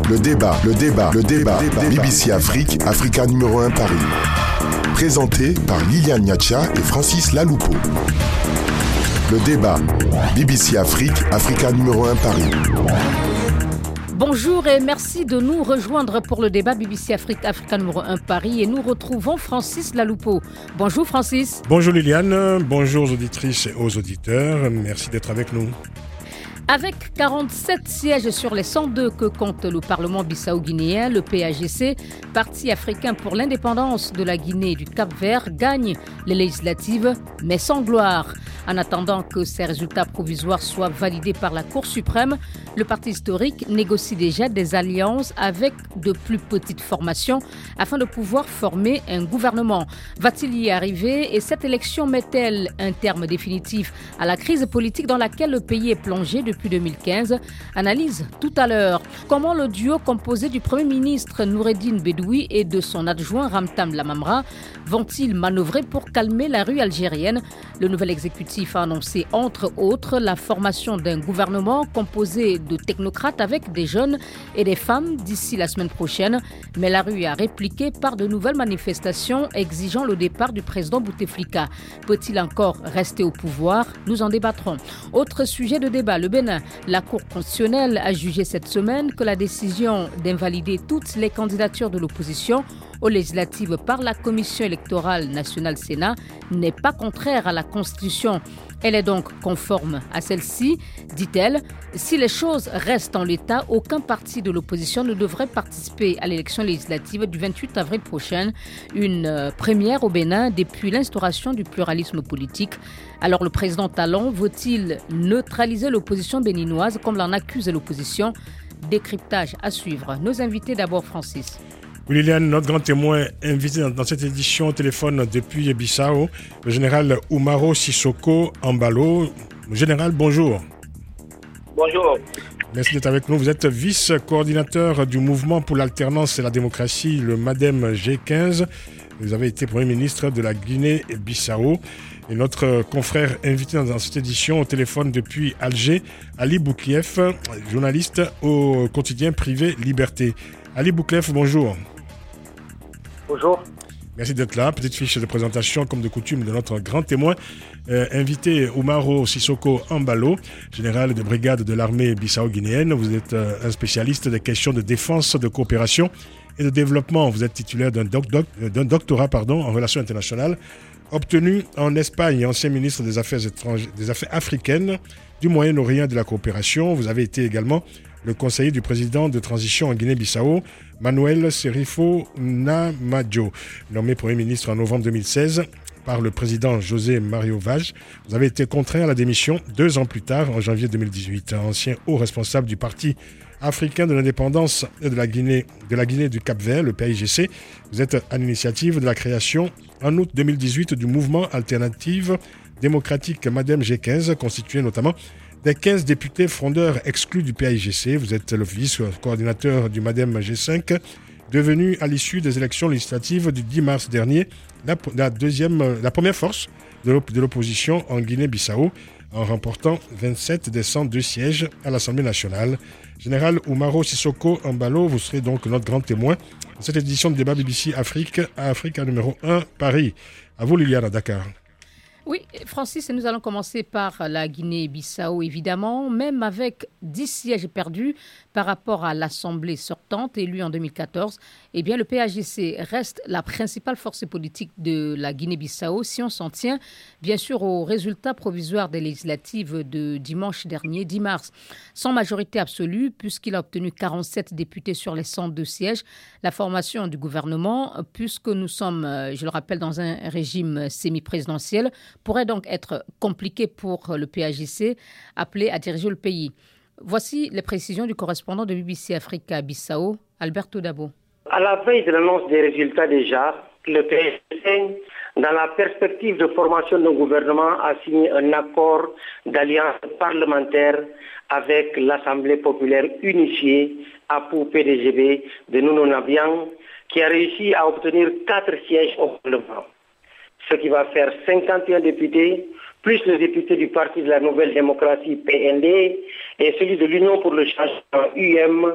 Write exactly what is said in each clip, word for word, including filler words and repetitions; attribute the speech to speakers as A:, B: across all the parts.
A: Le débat, le débat, le débat. B B C Afrique, Africa numéro un Paris. Présenté par Liliane Niacha et Francis Laloupo. Le débat, B B C Afrique, Africa numéro un Paris.
B: Bonjour et merci de nous rejoindre pour le débat B B C Afrique, Africa numéro un Paris. Et nous retrouvons Francis Laloupo. Bonjour Francis.
C: Bonjour Liliane, bonjour aux auditrices et aux auditeurs. Merci d'être avec nous.
B: Avec quarante-sept sièges sur les cent deux que compte le Parlement bissau-guinéen, le P A G C, Parti africain pour l'indépendance de la Guinée et du Cap-Vert, gagne les législatives, mais sans gloire. En attendant que ces résultats provisoires soient validés par la Cour suprême, le parti historique négocie déjà des alliances avec de plus petites formations afin de pouvoir former un gouvernement. Va-t-il y arriver et cette élection met-elle un terme définitif à la crise politique dans laquelle le pays est plongé depuis deux mille quinze? Analyse tout à l'heure. Comment le duo composé du Premier ministre Noureddine Bedoui et de son adjoint Ramtam Lamamra vont-ils manœuvrer pour calmer la rue algérienne? Le nouvel exécutif a annoncé entre autres la formation d'un gouvernement composé de technocrates avec des jeunes et des femmes d'ici la semaine prochaine. Mais la rue a répliqué par de nouvelles manifestations exigeant le départ du président Bouteflika. Peut-il encore rester au pouvoir? Nous en débattrons. Autre sujet de débat, le Bénin. La Cour constitutionnelle a jugé cette semaine que la décision d'invalider toutes les candidatures de l'opposition aux législatives par la Commission électorale nationale Sénat n'est pas contraire à la Constitution. Elle est donc conforme à celle-ci, dit-elle. Si les choses restent en l'état, aucun parti de l'opposition ne devrait participer à l'élection législative du vingt-huit avril prochain, une première au Bénin depuis l'instauration du pluralisme politique. Alors le président Talon veut-il neutraliser l'opposition béninoise comme l'en accuse l'opposition? Décryptage à suivre. Nos invités d'abord, Francis.
C: Oui, Liliane, notre grand témoin invité dans cette édition au téléphone depuis Bissau, le général Umaro Sissoko Embalo. Général, bonjour.
D: Bonjour.
C: Merci d'être avec nous. Vous êtes vice-coordinateur du mouvement pour l'alternance et la démocratie, le MADEM G quinze. Vous avez été Premier ministre de la Guinée-Bissau. Et notre confrère invité dans cette édition au téléphone depuis Alger, Ali Bouklieff, journaliste au quotidien privé Liberté. Ali Bouklieff, bonjour.
D: Bonjour.
C: Merci d'être là. Petite fiche de présentation, comme de coutume, de notre grand témoin. Euh, invité Umaro Sissoko Embalo, général de brigade de l'armée bissau-guinéenne. Vous êtes euh, un spécialiste des questions de défense, de coopération et de développement. Vous êtes titulaire d'un, doc, doc, d'un doctorat pardon, en relations internationales, obtenu en Espagne, ancien ministre des Affaires étrangères, des Affaires africaines, du Moyen-Orient et de la coopération. Vous avez été également le conseiller du président de transition en Guinée-Bissau, Manuel Serifo Namajo, nommé Premier ministre en novembre deux mille seize par le président José Mario Vaz. Vous avez été contraint à la démission deux ans plus tard, en janvier deux mille dix-huit. Ancien haut responsable du Parti africain de l'indépendance de la Guinée, de la Guinée du Cap-Vert, le P A G C. Vous êtes à l'initiative de la création, en août deux mille dix-huit, du mouvement Alternative démocratique MADEM G quinze, constitué notamment des quinze députés frondeurs exclus du P A G C. Vous êtes le vice-coordinateur du MADEM G cinq, devenu à l'issue des élections législatives du dix mars dernier la, la, deuxième, la première force de, l'op- de l'opposition en Guinée-Bissau, en remportant vingt-sept des cent deux sièges à l'Assemblée nationale. Général Umaro Sissoko Embalo, vous serez donc notre grand témoin de cette édition de débat B B C Afrique, à Africa numéro un, Paris. À vous, Liliane, à Dakar.
B: Oui, Francis, nous allons commencer par la Guinée-Bissau, évidemment. Même avec dix sièges perdus par rapport à l'Assemblée sortante, élue en deux mille quatorze, eh bien, le P A G C reste la principale force politique de la Guinée-Bissau si on s'en tient, bien sûr, aux résultats provisoires des législatives de dimanche dernier, dix mars. Sans majorité absolue, puisqu'il a obtenu quarante-sept députés sur les cent deux sièges, la formation du gouvernement, puisque nous sommes, je le rappelle, dans un régime semi-présidentiel, pourrait donc être compliqué pour le P A G C, appelé à diriger le pays. Voici les précisions du correspondant de B B C Afrique à Bissau, Alberto Dabo.
D: À la veille de l'annonce des résultats déjà, le P A G C, dans la perspective de formation d'un gouvernement, a signé un accord d'alliance parlementaire avec l'Assemblée populaire unifiée, A P U P D G B, de Nuno Nabiang, qui a réussi à obtenir quatre sièges au Parlement. Ce qui va faire cinquante et un députés, plus le député du Parti de la Nouvelle Démocratie P N D et celui de l'Union pour le changement U M,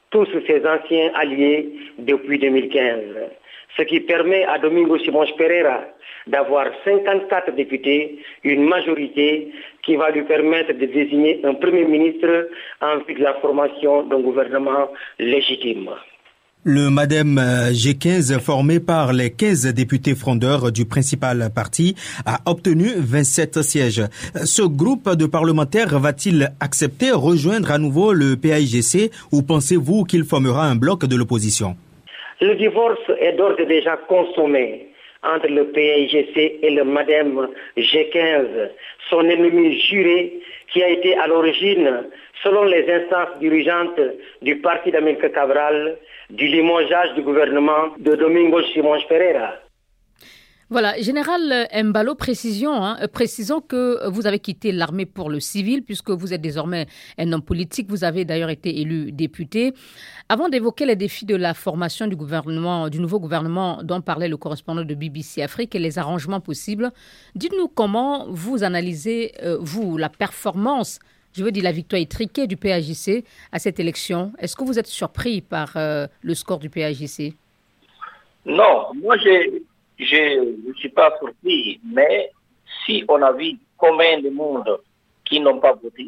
D: tous ses anciens alliés depuis deux mille quinze. Ce qui permet à Domingos Simões Pereira d'avoir cinquante-quatre députés, une majorité qui va lui permettre de désigner un Premier ministre en vue de la formation d'un gouvernement légitime.
E: Le MADEM G quinze, formé par les quinze députés frondeurs du principal parti, a obtenu vingt-sept sièges. Ce groupe de parlementaires va-t-il accepter rejoindre à nouveau le P A I G C ou pensez-vous qu'il formera un bloc de l'opposition?
D: Le divorce est d'ores et déjà consommé entre le P A I G C et le MADEM G quinze, son ennemi juré qui a été à l'origine, selon les instances dirigeantes du parti d'Amilcar Cabral, du limogeage du gouvernement de Domingos Simões Pereira.
B: Voilà, Général Embalo, précision, hein, précisons que vous avez quitté l'armée pour le civil puisque vous êtes désormais un homme politique. Vous avez d'ailleurs été élu député. Avant d'évoquer les défis de la formation du gouvernement, du nouveau gouvernement dont parlait le correspondant de B B C Afrique et les arrangements possibles, dites-nous comment vous analysez, euh, vous, la performance, je veux dire la victoire étriquée du P A J C à cette élection. Est-ce que vous êtes surpris par euh, le score du P A J C?
F: Non, moi j'ai... Je ne suis pas surpris, mais si on a vu combien de monde qui n'ont pas voté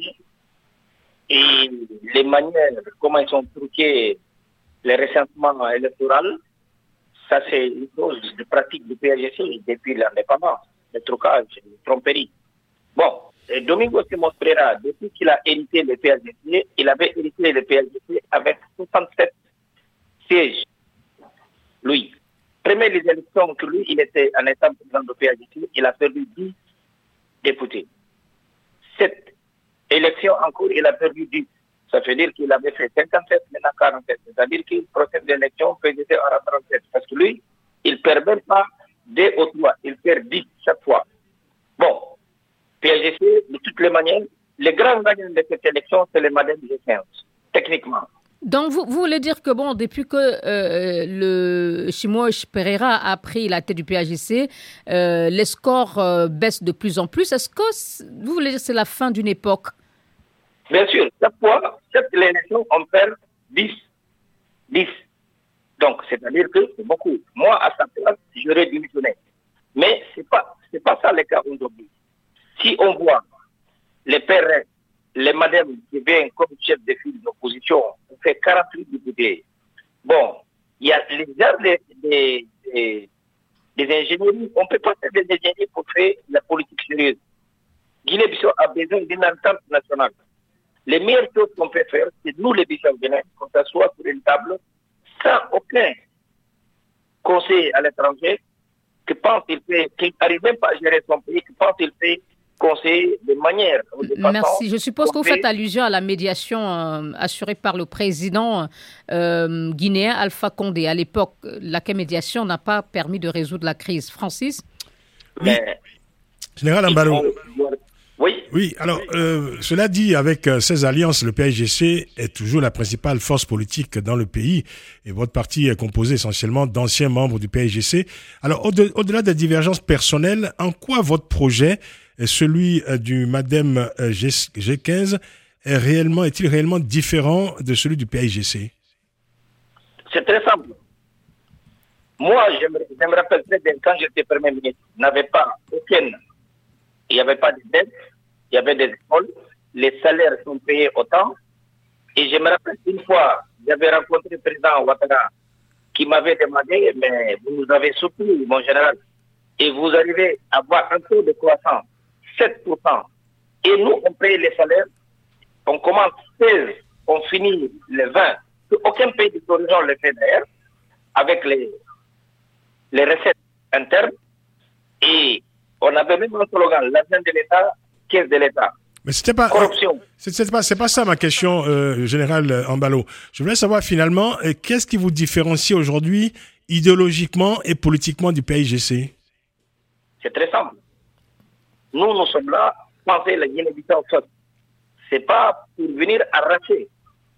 F: et les manières, comment ils ont truqué les recensements électoraux, ça c'est une chose de pratique du P A G C depuis l'indépendance, le trucage, le tromperie. Bon, Domingos Simões Pereira, depuis qu'il a hérité le P A G C, il avait hérité le P A G C avec soixante-sept sièges, lui. Première les élections que lui, il était en état président du P A G C, il a perdu dix députés. Cette élection encore, il a perdu dix. Ça veut dire qu'il avait fait cinquante-sept, maintenant quarante-sept. C'est-à-dire qu'il procède d'élection, P A G C aura trente-sept. Parce que lui, il ne perd même pas deux ou trois, il perd dix chaque fois. Bon, P A G C, de toutes les manières, les grands gagnants de cette élection, c'est les MADEM G quinze, techniquement.
B: Donc, vous, vous voulez dire que, bon, depuis que euh, le Simões Pereira a pris la tête du P A G C, euh, les scores euh, baissent de plus en plus. Est-ce que vous voulez dire que c'est la fin d'une époque?
F: Bien sûr. Chaque fois, cette élection, on perd dix. dix. Donc, c'est-à-dire que c'est beaucoup. Moi, à sa place, j'aurais démissionné. Mais ce n'est pas, c'est pas ça le cas aujourd'hui. Si on voit les P R S, les madames qui viennent comme chef de file d'opposition, on fait quarante-huit députés. Bon, il y a les gens des, des, des, des ingénieries. On ne peut pas faire des ingénieries pour faire la politique sérieuse. Guinée-Bissau a besoin d'une entente nationale. Les meilleures choses qu'on peut faire, c'est nous les Bissau-Guinéens, qu'on s'assoit sur une table sans aucun conseil à l'étranger, qui pense qu'il fait, qui n'arrive même pas à gérer son pays, qui pense qu'il fait conseiller de manière. De
B: Merci. Je suppose que vous faites allusion à la médiation euh, assurée par le président euh, guinéen Alpha Condé. À l'époque, laquelle médiation n'a pas permis de résoudre la crise. Francis?
C: Oui. Mais, Général Embalo.
F: Oui.
C: Oui, alors, euh, cela dit, avec euh, ces alliances, le P A G C est toujours la principale force politique dans le pays et votre parti est composé essentiellement d'anciens membres du P A G C. Alors, au-de- au-delà des divergences personnelles, en quoi votre projet, celui euh, du MADEM euh, G quinze, est réellement, est-il réellement différent de celui du P A G C?
F: C'est très simple. Moi, je me, je me rappelle très bien, quand j'étais Premier ministre, il n'y avait pas aucune... Il n'y avait pas de dette, il y avait des écoles, les salaires sont payés autant. Et je me rappelle une fois, j'avais rencontré le président Ouattara qui m'avait demandé, mais vous nous avez soutenu, mon général, et vous arrivez à avoir un taux de croissance, sept pour cent. Et nous, on paye les salaires, on commence seize, on finit les vingt. Aucun pays de l'horizon ne le fait d'ailleurs, avec les, les recettes internes. Et on avait même un slogan, l'argent de l'État, caisse de l'État.
C: Mais c'était pas,
F: corruption.
C: C'est, c'est pas, c'est pas ça ma question, euh, Général Embalo. Je voulais savoir finalement, euh, qu'est-ce qui vous différencie aujourd'hui idéologiquement et politiquement du P A I G C?
F: C'est très simple. Nous, nous sommes là, penser la Guinée-Bissau forte. C'est pas pour venir arracher.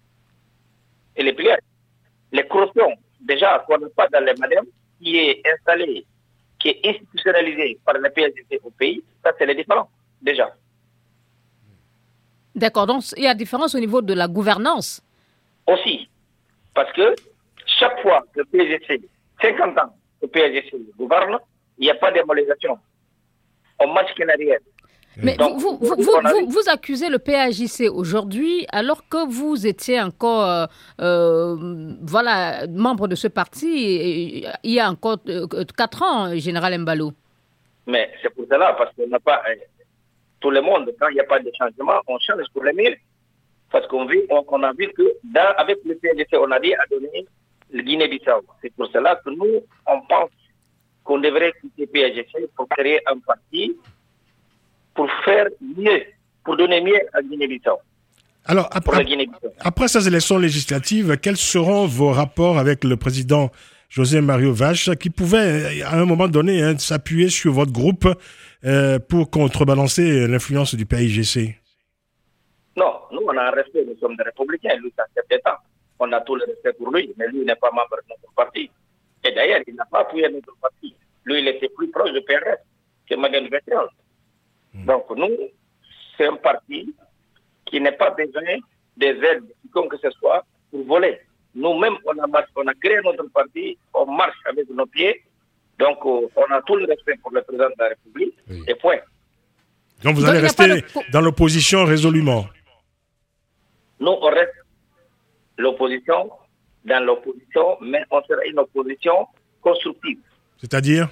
F: Et les pliers, les corruptions, déjà, qu'on n'a pas dans les madame, qui est installée, qui est institutionnalisé par le P A G C au pays, ça c'est la différence, déjà.
B: D'accord, donc il y a différence au niveau de la gouvernance.
F: Aussi. Parce que chaque fois que le P A G C, cinquante ans que le P A G C gouverne, il n'y a pas d'homologation. On marche qu'en arrière.
B: Mais Donc, vous, vous, vous, vous, vous accusez le P A J C aujourd'hui alors que vous étiez encore euh, euh, voilà, membre de ce parti il y a encore euh, quatre ans, Général Embalo.
F: Mais c'est pour cela, parce qu'on n'a pas... Euh, tout le monde, quand il n'y a pas de changement, on change pour le mieux. Parce qu'on vit, on, on a vu que dans, avec le P A G C, on a dit à donner le Guinée-Bissau. C'est pour cela que nous, on pense qu'on devrait quitter le P A G C pour créer un parti pour faire mieux, pour donner mieux à Guinée-Bissau.
C: Alors, après, après ces élections législatives, quels seront vos rapports avec le président José Mario Vache, qui pouvait, à un moment donné, hein, s'appuyer sur votre groupe euh, pour contrebalancer l'influence du P A G C?
F: Non, nous, on a un respect, nous sommes des républicains, lui, ça fait sept ans. On a tout le respect pour lui, mais lui, il n'est pas membre de notre parti. Et d'ailleurs, il n'a pas appuyé notre parti. Lui, il était plus proche du P R S que Maguette Vétéran. Donc, nous, c'est un parti qui n'a pas besoin des aides, comme que ce soit, pour voler. Nous-mêmes, on a, on a créé notre parti, on marche avec nos pieds. Donc, euh, on a tout le respect pour le président de la République, oui. Et point.
C: Donc, vous Donc, allez rester de... dans l'opposition résolument?
F: Nous, on reste l'opposition, dans l'opposition, mais on sera une opposition constructive.
C: C'est-à-dire?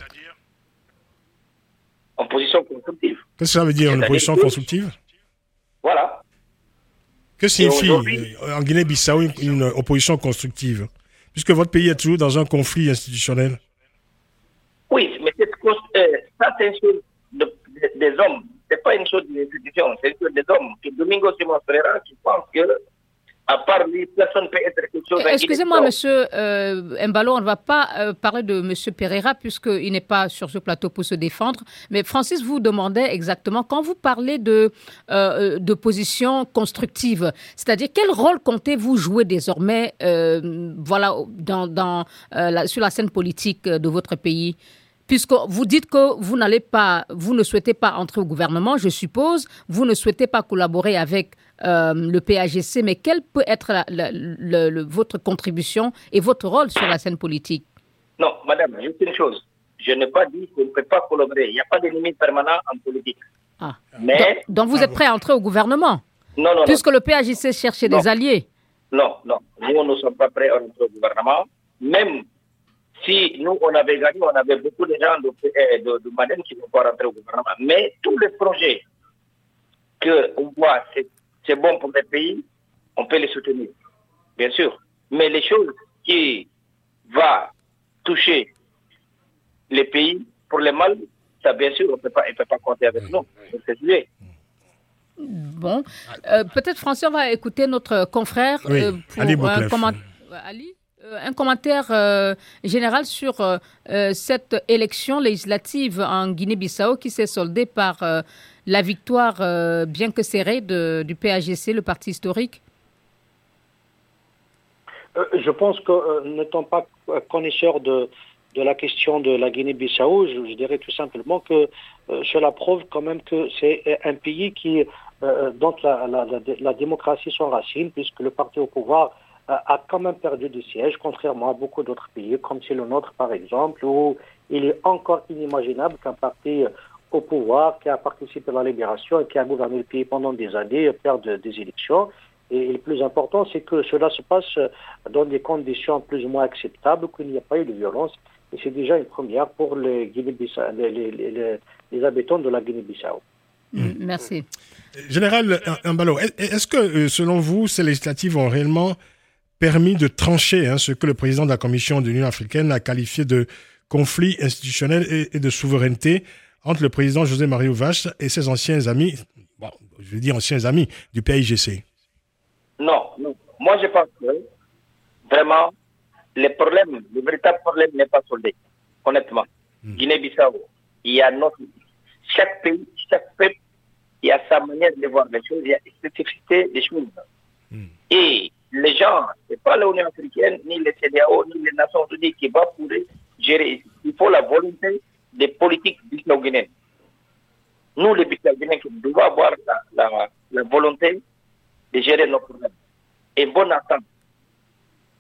F: Opposition constructive.
C: Qu'est-ce que ça veut dire, une opposition que... constructive?
F: Voilà.
C: Que signifie en Guinée-Bissau une, une opposition constructive? Puisque votre pays est toujours dans un conflit institutionnel.
F: Oui, mais c'est, euh, ça c'est une chose de, de, des hommes. C'est pas une chose des institutions, c'est une chose des hommes. Que Domingo Simon Pereira qui pense que à part lui, personne ne peut être quelque chose.
B: Excusez-moi, monsieur euh, Mbalo, on ne va pas euh, parler de monsieur Pereira puisqu'il n'est pas sur ce plateau pour se défendre. Mais Francis vous demandait exactement, quand vous parlez de, euh, de position constructive, c'est-à-dire quel rôle comptez-vous jouer désormais euh, voilà, dans, dans, euh, la, sur la scène politique de votre pays ? Puisque vous dites que vous n'allez pas, vous ne souhaitez pas entrer au gouvernement, je suppose, vous ne souhaitez pas collaborer avec euh, le P A G C, mais quelle peut être la, la, la, la, votre contribution et votre rôle sur la scène politique?
F: Non, madame, juste une chose. Je n'ai pas dit qu'on ne peut pas collaborer. Il n'y a pas de limite permanente en politique.
B: Ah. Mais... Donc, donc vous êtes prêt à entrer au gouvernement?
F: Non, non,
B: Puisque
F: non.
B: le P A G C cherchait
F: non.
B: des alliés?
F: Non, non. Nous, nous ne sommes pas prêts à entrer au gouvernement. Même si nous, on avait gagné, on avait beaucoup de gens de, de, de Madem qui ne vont pas rentrer au gouvernement. Mais tous les projets qu'on voit, c'est, c'est bon pour le pays, on peut les soutenir, bien sûr. Mais les choses qui vont toucher les pays pour le mal, ça, bien sûr, on ne peut pas compter avec nous. C'est sujet.
B: Bon. Euh, peut-être, François, on va écouter notre confrère
C: oui.
B: euh, pour
C: Ali
B: un commentaire. Ali Un commentaire euh, général sur euh, cette élection législative en Guinée-Bissau qui s'est soldée par euh, la victoire, euh, bien que serrée, de, du P A G C, le parti historique.
G: euh, Je pense que, euh, n'étant pas connaisseur de, de la question de la Guinée-Bissau, je, je dirais tout simplement que euh, cela prouve quand même que c'est un pays qui, euh, dont la, la, la, la démocratie s'enracine, puisque le parti au pouvoir a quand même perdu des sièges, contrairement à beaucoup d'autres pays, comme c'est le nôtre par exemple, où il est encore inimaginable qu'un parti au pouvoir, qui a participé à la libération et qui a gouverné le pays pendant des années, perde des élections. Et le plus important, c'est que cela se passe dans des conditions plus ou moins acceptables, qu'il n'y a pas eu de violence. Et c'est déjà une première pour les, Guinée-Bissau, les, les, les, les habitants de la Guinée-Bissau.
B: Mmh, merci.
C: Général Mbalo, est-ce que, selon vous, ces législatives ont réellement permis de trancher hein, ce que le président de la Commission de l'Union africaine a qualifié de conflit institutionnel et, et de souveraineté entre le président José Mario Vache et ses anciens amis, bon, je veux dire anciens amis du P A G C?
F: Non, non. Moi je pense que vraiment le problème, le véritable problème n'est pas soldé, honnêtement. Hmm. Guinée-Bissau, il y a notre, chaque pays, chaque peuple, il y a sa manière de voir les choses, il y a une spécificité des choses. Hmm. Et les gens, ce n'est pas l'Union africaine, ni les C D A O, ni les Nations unies qui vont pouvoir gérer. Il faut la volonté des politiques bissau-guinéennes. Nous, les bissau-guinéens, nous devons avoir la, la, la volonté de gérer nos problèmes. Et bonne attente.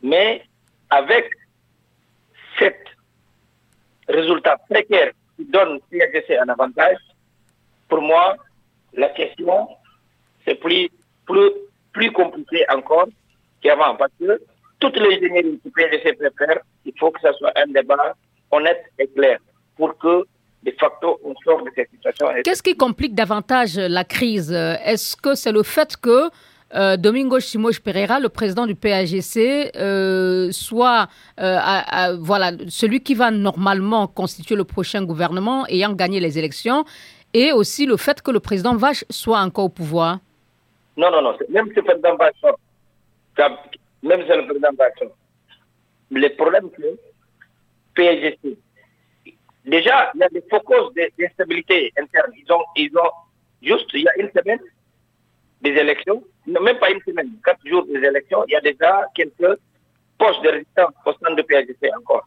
F: Mais avec cet résultat précaire qui donne P A G C un avantage, pour moi, la question, c'est plus, plus, plus compliqué encore qu'avant. Parce que toutes les ingénieries que P A G C peut faire, il faut que ce soit un débat honnête et clair pour que, de facto, on sorte de cette situation.
B: Qu'est-ce qui complique davantage la crise? Est-ce que c'est le fait que euh, Domingos Simões Pereira, le président du P A G C, euh, soit euh, à, à, voilà, celui qui va normalement constituer le prochain gouvernement ayant gagné les élections, et aussi le fait que le président Vache soit encore au pouvoir?
F: Non, non, non. Même si le président Vache sort, même si le président Vache sort, le problème c'est que P A G C, déjà, il y a des focus d'instabilité interne. Ils ont, ils ont, juste il y a une semaine des élections, non, même pas une semaine, quatre jours des élections, il y a déjà quelques poches de résistance au sein de P A G C encore,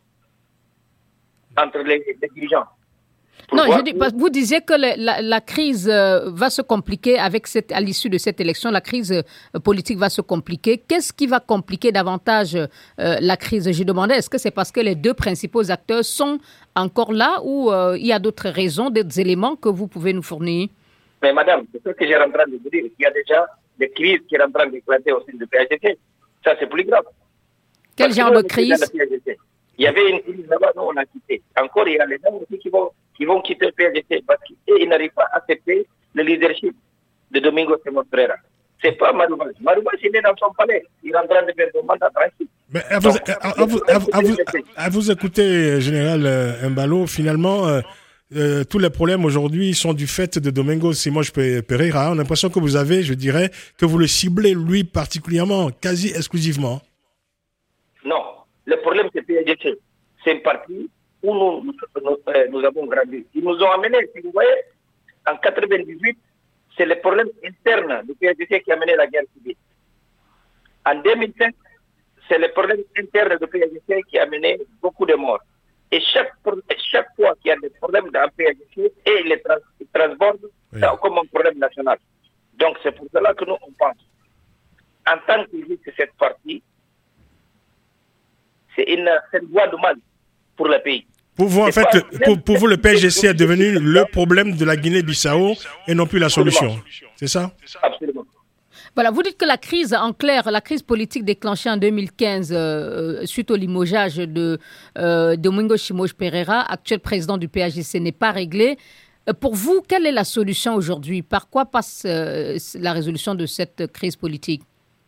F: entre les, les dirigeants.
B: Non, je dis, vous disiez que la, la, la crise euh, va se compliquer avec cette, à l'issue de cette élection, la crise euh, politique va se compliquer. Qu'est-ce qui va compliquer davantage euh, la crise? Je demandais, est-ce que c'est parce que les deux principaux acteurs sont encore là ou euh, il y a d'autres raisons, d'autres éléments que vous pouvez nous fournir?
F: Mais madame, c'est ce que j'ai en train de vous dire. Il y a déjà des crises qui sont en train d'éclater au sein du P A G C. Ça, c'est plus grave.
B: Quel
F: parce
B: genre de crise?
F: Il y avait une crise là-bas, nous on a quitté. Encore, il y a les gens aussi qui vont, qui vont quitter le P A G C parce qu'ils n'arrivent pas à accepter le leadership de Domingos Simões Pereira. C'est pas Marouba. Marouba, il est dans son palais. Il est en train de faire son mandat tranquille.
C: Mais à vous, à, à, vous, à, vous, à, vous, à vous écouter, Général euh, Embalo, finalement, euh, euh, tous les problèmes aujourd'hui sont du fait de Domingos Simões Pereira. On a l'impression que vous avez, je dirais, que vous le ciblez lui particulièrement, quasi exclusivement.
F: Non. Le problème, c'est P A G C. C'est un parti où nous, nous, nous, euh, nous avons grandi. Ils nous ont amenés, si vous voyez, en quatre-vingt-dix-huit, c'est le problème interne du P A G C qui a mené la guerre civile. En deux mille cinq, c'est le problème interne du P A G C qui a mené beaucoup de morts. Et chaque, chaque fois qu'il y a des problèmes dans le P A G C, et les trans, transbordent oui. comme un problème national. Donc c'est pour cela que nous, on pense. En tant que cette partie, c'est une, une voie de mal pour le pays.
C: Pour vous, en fait, pour, pour vous, le P A G C est devenu le problème de la Guinée-Bissau et non plus la solution. C'est ça?
F: Absolument.
B: Voilà, vous dites que la crise, en clair, la crise politique déclenchée en deux mille quinze euh, suite au limogeage de euh, Domingos Simões Pereira, actuel président du P A G C, n'est pas réglée. Euh, pour vous, quelle est la solution aujourd'hui? Par quoi passe euh, la résolution de cette crise politique?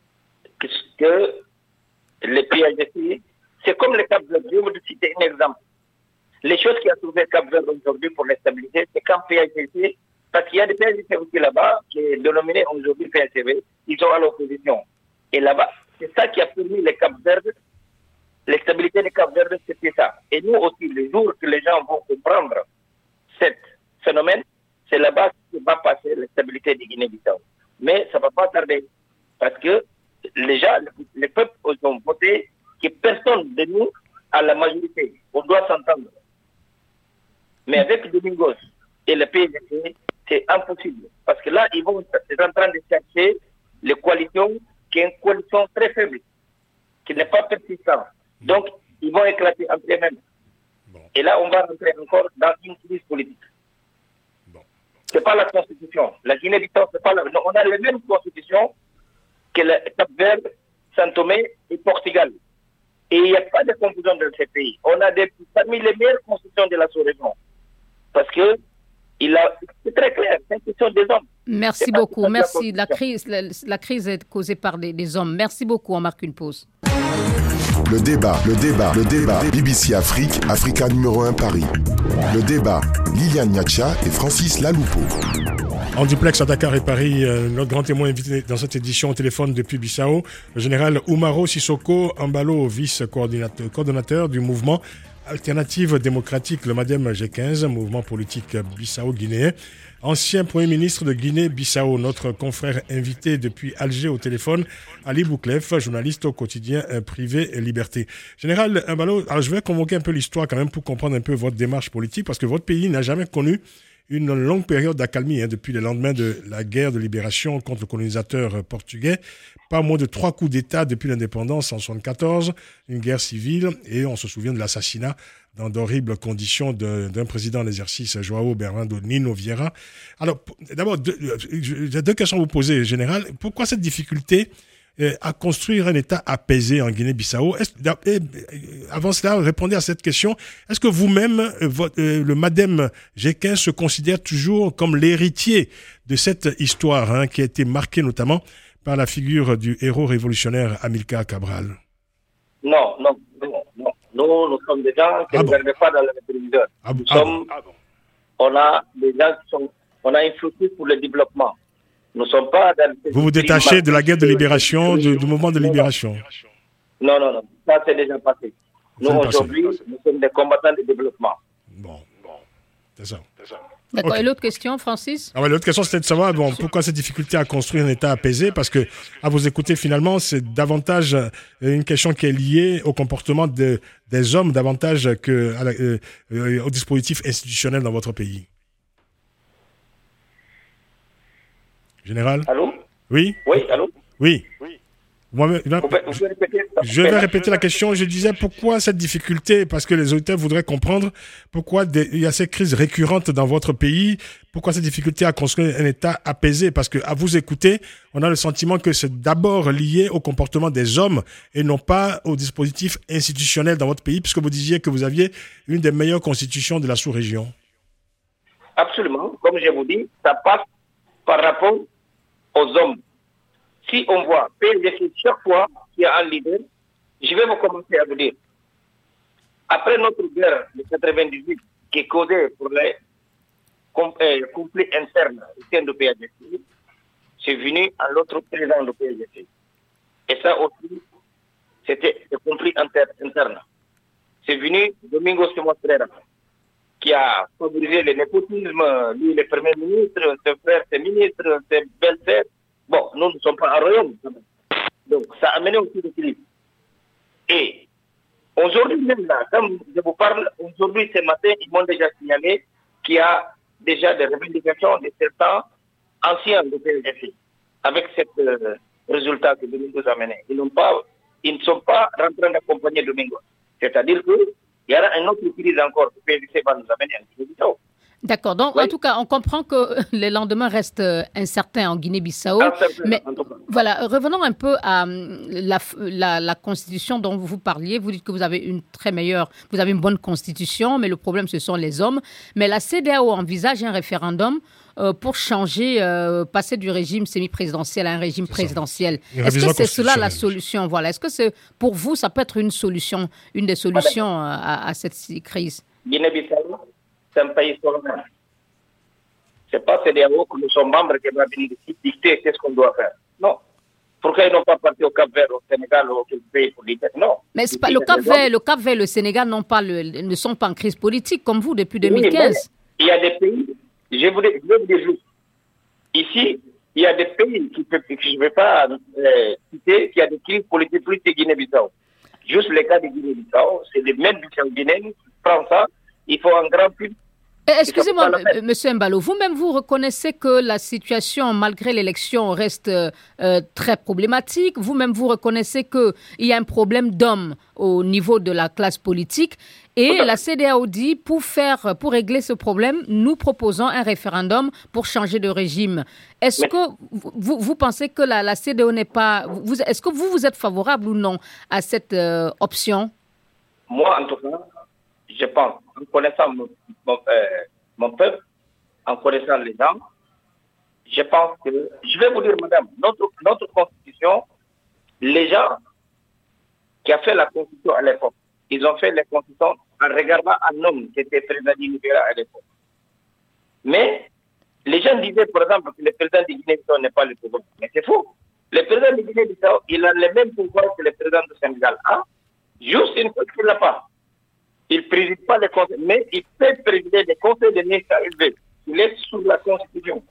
F: Que le P A G C, c'est comme le Cap-Vert. Je vais vous citer un exemple. Les choses qui ont trouvé Cap-Vert aujourd'hui pour la stabilité, c'est quand P A G C, parce qu'il y a des P A G C aussi là-bas, qui est dénominé aujourd'hui P A C V, ils sont à l'opposition. Et là-bas, c'est ça qui a permis le Cap-Vert, la stabilité du Cap-Vert, c'était ça. Et nous aussi, les jours que les gens vont comprendre ce phénomène, c'est là-bas que va passer la stabilité de Guinée-Bissau. Mais ça ne va pas tarder, parce que les gens, les peuples ont voté que personne de nous a la majorité. On doit s'entendre. Mais avec Domingos et le P A G C, c'est impossible. Parce que là, ils vont être en train de chercher les coalitions, qui est une coalition très faible, qui n'est pas persistante. Donc, ils vont éclater entre eux-mêmes. Bon. Et là, on va rentrer encore dans une crise politique. Bon. Ce n'est pas la Constitution. La Guinée-Bissau, c'est pas la... Non, on a la même Constitution que le Cap-Vert, Saint-Thomé et Portugal. Et il n'y a pas de confusion dans ces pays. On a des, parmi les meilleures constitutions de la sous-région. Parce que il a, c'est très clair, c'est une question des hommes.
B: Merci c'est beaucoup. Merci. La, la, crise, la, la crise est causée par des, des hommes. Merci beaucoup. On marque une pause.
A: Le débat, le débat, le débat. B B C Afrique, Africa numéro un Paris. Le débat, Liliane Niacha et Francis Laloupo.
C: En duplex à Dakar et Paris, euh, notre grand témoin invité dans cette édition au téléphone depuis Bissau, le général Umaro Sissoko Embalo, vice-coordonnateur du mouvement Alternative démocratique, le MADEM G quinze, mouvement politique bissau-guinéen, ancien Premier ministre de Guinée-Bissau, notre confrère invité depuis Alger au téléphone, Ali Bouklef, journaliste au quotidien Privé et Liberté. Général Embalo, alors je vais convoquer un peu l'histoire quand même pour comprendre un peu votre démarche politique, parce que votre pays n'a jamais connu une longue période d'accalmie hein, depuis le lendemain de la guerre de libération contre le colonisateur portugais. Pas moins de trois coups d'État depuis l'indépendance en soixante-quatorze, une guerre civile, et on se souvient de l'assassinat dans d'horribles conditions de, d'un président en exercice, João Bernardo Nino Vieira. Alors, d'abord, deux, j'ai deux questions à vous poser, Général. Pourquoi cette difficulté euh, à construire un État apaisé en Guinée-Bissau? Est-ce, et, avant cela, répondez à cette question. Est-ce que vous-même, euh, votre, euh, le Madem G quinze se considère toujours comme l'héritier de cette histoire hein, qui a été marquée notamment par la figure du héros révolutionnaire Amilcar Cabral?
F: Non, non, non, non. Nous, nous sommes des gens qui
C: ah
F: ne
C: bon.
F: regardent pas dans le téléviseur.
C: Ah,
F: nous
C: ah
F: sommes,
C: bon. Ah bon.
F: on a des gens qui sont, on a influé pour le développement. Nous ne sommes pas dans le...
C: Vous vous détachez de la guerre de libération, du, du mouvement de libération?
F: Non, non, non. Ça, c'est déjà passé. Nous,
C: c'est
F: aujourd'hui,
C: passé.
F: nous sommes des combattants de développement.
C: Bon, bon. C'est ça, c'est ça.
B: D'accord.
C: Okay.
B: Et l'autre question, Francis?
C: Ah ouais, l'autre question, c'était de savoir bon, pourquoi cette difficulté à construire un État apaisé, parce que, à vous écouter, finalement, c'est davantage une question qui est liée au comportement de, des hommes, davantage que à la, euh, euh, au dispositif institutionnel dans votre pays. Général?
F: Allô?
C: Oui?
F: Oui, allô?
C: Oui. Oui. Moi,
F: vous pouvez, vous pouvez répéter,
C: je vais répéter la question. Je disais pourquoi cette difficulté, parce que les auditeurs voudraient comprendre pourquoi des, il y a ces crises récurrentes dans votre pays, pourquoi cette difficulté à construire un État apaisé, parce que à vous écouter, on a le sentiment que c'est d'abord lié au comportement des hommes et non pas au dispositif institutionnel dans votre pays, puisque vous disiez que vous aviez une des meilleures constitutions de la sous-région.
F: Absolument. Comme je vous dis, ça passe par rapport aux hommes. Si on voit P L D C chaque fois qu'il y a un leader, je vais vous commencer à vous dire. Après notre guerre de quatre-vingt-dix-huit, qui est causée pour les conflits internes au sein du P L D C, c'est venu à l'autre président du P L D C. Et ça aussi, c'était des conflits internes. C'est venu Domingos Simões Pereira, qui a favorisé le népotisme, lui, le premier ministre, ses frères, ses ministres, ses belles-sœurs. Bon, nous ne sommes pas un royaume. Donc, ça a amené aussi l'équilibre. Et aujourd'hui, même là, comme je vous parle, aujourd'hui, ce matin, ils m'ont déjà signalé qu'il y a déjà des revendications de certains anciens du P L D C avec ce euh, résultat que Domingos a mené. Ils, n'ont pas, ils ne sont pas en train d'accompagner Domingos. C'est-à-dire qu'il y aura un autre crise encore que le P L D C va nous amener en Guinée-Bissau.
B: D'accord. Donc, oui. En tout cas, on comprend que les lendemains restent incertains en Guinée-Bissau. Mais voilà, revenons un peu à la, la, la constitution dont vous parliez. Vous dites que vous avez une très meilleure, vous avez une bonne constitution, mais le problème, ce sont les hommes. Mais la C D A O envisage un référendum euh, pour changer, euh, passer du régime semi-présidentiel à un régime c'est présidentiel. Est-ce que c'est cela la solution? Voilà. Est-ce que c'est, pour vous, ça peut être une solution, une des solutions à, à cette crise?
F: Guinée-Bissau, c'est un pays souverain. Ce n'est pas C D A O que nous sommes membres qui va venir ici dicter qu'est-ce qu'on doit faire. Non. Pourquoi ils n'ont pas parti au Cap-Vert, au Sénégal ou au pays pour dicter? Non.
B: Mais c'est pas, le Cap-Vert, le Cap-Vert, le Sénégal n'ont pas le, ne sont pas en crise politique comme vous depuis deux mille quinze.
F: Oui, il y a des pays, je voulais, je vais vous dire juste, ici, il y a des pays qui, que je ne vais pas euh, citer, qui a des crises politiques plus que Guinée-Bissau. Juste le cas de Guinée-Bissau, c'est les mêmes Bissau-Guinéens qui prennent ça. Il faut un grand pub.
B: Excusez-moi, M. Mbalo, vous-même, vous reconnaissez que la situation, malgré l'élection, reste euh, très problématique. Vous-même, vous reconnaissez qu'il y a un problème d'hommes au niveau de la classe politique. Et la C D A O dit, pour, faire, pour régler ce problème, nous proposons un référendum pour changer de régime. Est-ce Mais... que vous, vous pensez que la, la C D A O n'est pas... Vous, est-ce que vous, vous êtes favorable ou non à cette euh, option?
F: Moi, en tout cas, je pense, en connaissant mon, mon, euh, mon peuple, en connaissant les gens, je pense que, je vais vous dire, madame, notre, notre constitution, les gens qui ont fait la constitution à l'époque, ils ont fait la constitution en regardant un homme qui était président du Nigeria à l'époque. Mais les gens disaient, par exemple, que le président de Guinée-Bissau n'est pas le pouvoir. Mais c'est faux. Le président de Guinée-Bissau, il a le même pouvoir que le président du Sénégal. Ah, juste une fois qu'il ne l'a pas. Il ne préside pas les conseils, mais il peut présider des conseils de ministres élevés. Il est sous la Constitution.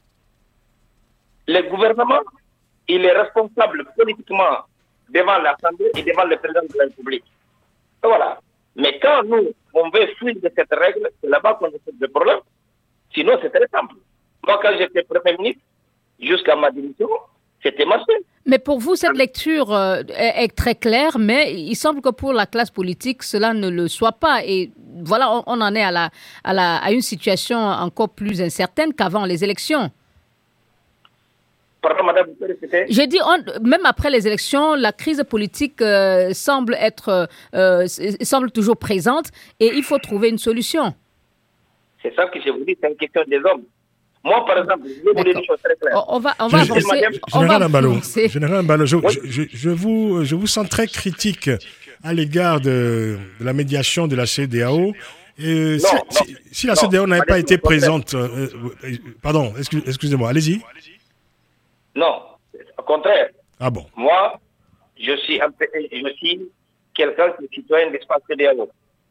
F: Le gouvernement, il est responsable politiquement devant l'Assemblée et devant le président de la République. Et voilà. Mais quand nous, on veut fuir de cette règle, c'est là-bas qu'on a le problème. Sinon, c'est très simple. Moi, quand j'étais Premier ministre, jusqu'à ma démission, c'était marché.
B: Mais pour vous, cette lecture euh, est, est très claire, mais il semble que pour la classe politique, cela ne le soit pas. Et voilà, on, on en est à, la, à, la, à une situation encore plus incertaine qu'avant les élections.
F: Pardon, madame, vous pouvez répéter ?
B: J'ai dit, on, même après les élections, la crise politique euh, semble être, euh, semble toujours présente et il faut trouver une solution.
F: C'est ça que je vous dis, c'est une question des hommes. Moi, par exemple, je vais vous dire une chose très claire.
B: On va, on va
C: je,
B: avancer.
C: Général Ambalo, Général Ambalo, je, oui. je, je, vous, je vous sens très critique à l'égard de, de la médiation de la C E D A O. Et
F: non,
C: si,
F: non,
C: si, si la
F: non,
C: C E D A O n'avait pas été présente, euh, euh, pardon, excuse, excusez-moi, allez-y.
F: Non, au contraire.
C: Ah bon.
F: Moi, je suis, un peu, je suis quelqu'un qui est citoyen de l'espace C E D A O.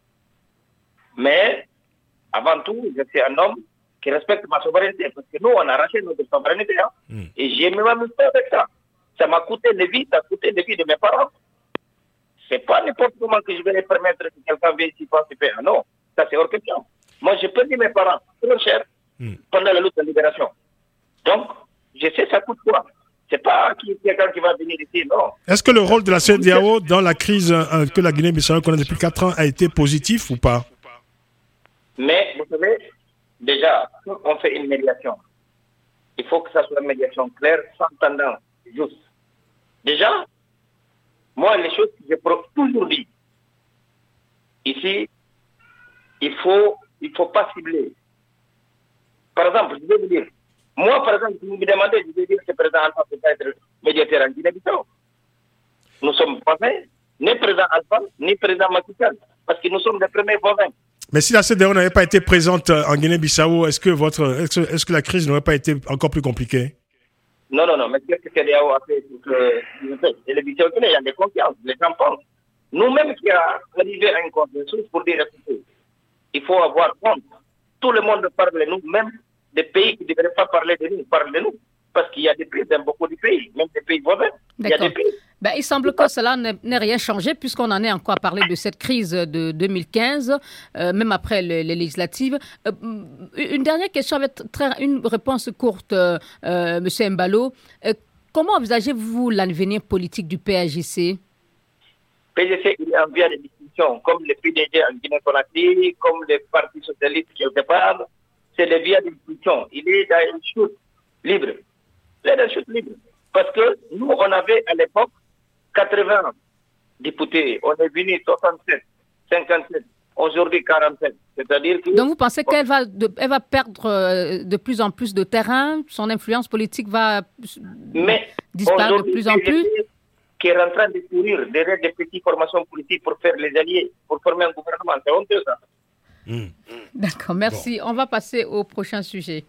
F: Mais, avant tout, je suis un homme qui respecte ma souveraineté, parce que nous, on a arraché notre souveraineté. Hein. Mm. Et j'ai même amusé avec ça. Ça m'a coûté les vies, ça a coûté les vies de mes parents. C'est pas n'importe comment que je vais les permettre que quelqu'un vienne s'y participer. Ah non, ça c'est hors question. Moi, j'ai perdu mes parents trop cher mm. pendant la lutte de libération. Donc, je sais ça coûte quoi. C'est pas quelqu'un qui va venir ici, non.
C: Est-ce que le rôle de la C E D A O dans la crise euh, que la Guinée-Bissau connaît depuis quatre ans a été positif ou pas?
F: Mais, vous savez, déjà, quand on fait une médiation, il faut que ça soit une médiation claire, sans tendance, juste. Déjà, moi, les choses que j'ai toujours dit, ici, il faut, il faut pas cibler. Par exemple, je vais vous dire, moi, par exemple, si vous me demandez, je vais dire que le président Alpha peut pas être médiateur en Guinée-Bissau. Nous sommes voisins, ni président Alpha, ni président Macky Sall, parce que nous sommes les premiers voisins.
C: Mais si la C E D A O n'avait pas été présente en Guinée-Bissau, est-ce que, votre, est-ce, est-ce que la crise n'aurait pas été encore plus compliquée?
F: Non, non, non. Mais qu'est-ce que la C E D A O a fait pour que les Bissau il y a des confiances, les gens pensent. Nous-mêmes qui avons arrivé à une consensus pour dire écoutez, il faut avoir honte. Tout le monde parle de nous, même des pays qui ne devraient pas parler de nous, parlent de nous. Parce qu'il y a des pays dans beaucoup de pays, même des pays voisins. Il y a des pays.
B: Ben, il semble que cela n'ait rien changé puisqu'on en est encore à parler de cette crise de deux mille quinze, euh, même après les, les législatives. Euh, une dernière question avec très, une réponse courte, euh, euh, M. Mbalo. Euh, comment envisagez-vous l'avenir politique du P A G C?
F: P A G C, il est en via de discussion, comme le P D G en Guinée-Conakry, comme le Parti socialiste qui est au départ. C'est le via de discussion. Il est dans une chute libre. Il est dans une chute libre. Parce que nous, on avait à l'époque quatre-vingts députés. On est venu soixante-sept, cinquante-sept, aujourd'hui quarante-sept. C'est-à-dire que...
B: Donc vous pensez qu'elle va, de, elle va perdre de plus en plus de terrain, son influence politique va
F: Mais
B: disparaître de plus en plus?
F: Qui est en train de courir derrière des petites formations politiques pour faire les alliés, pour former un gouvernement. C'est honteux, ça.
C: Mmh.
B: D'accord, merci. Bon. On va passer au prochain sujet.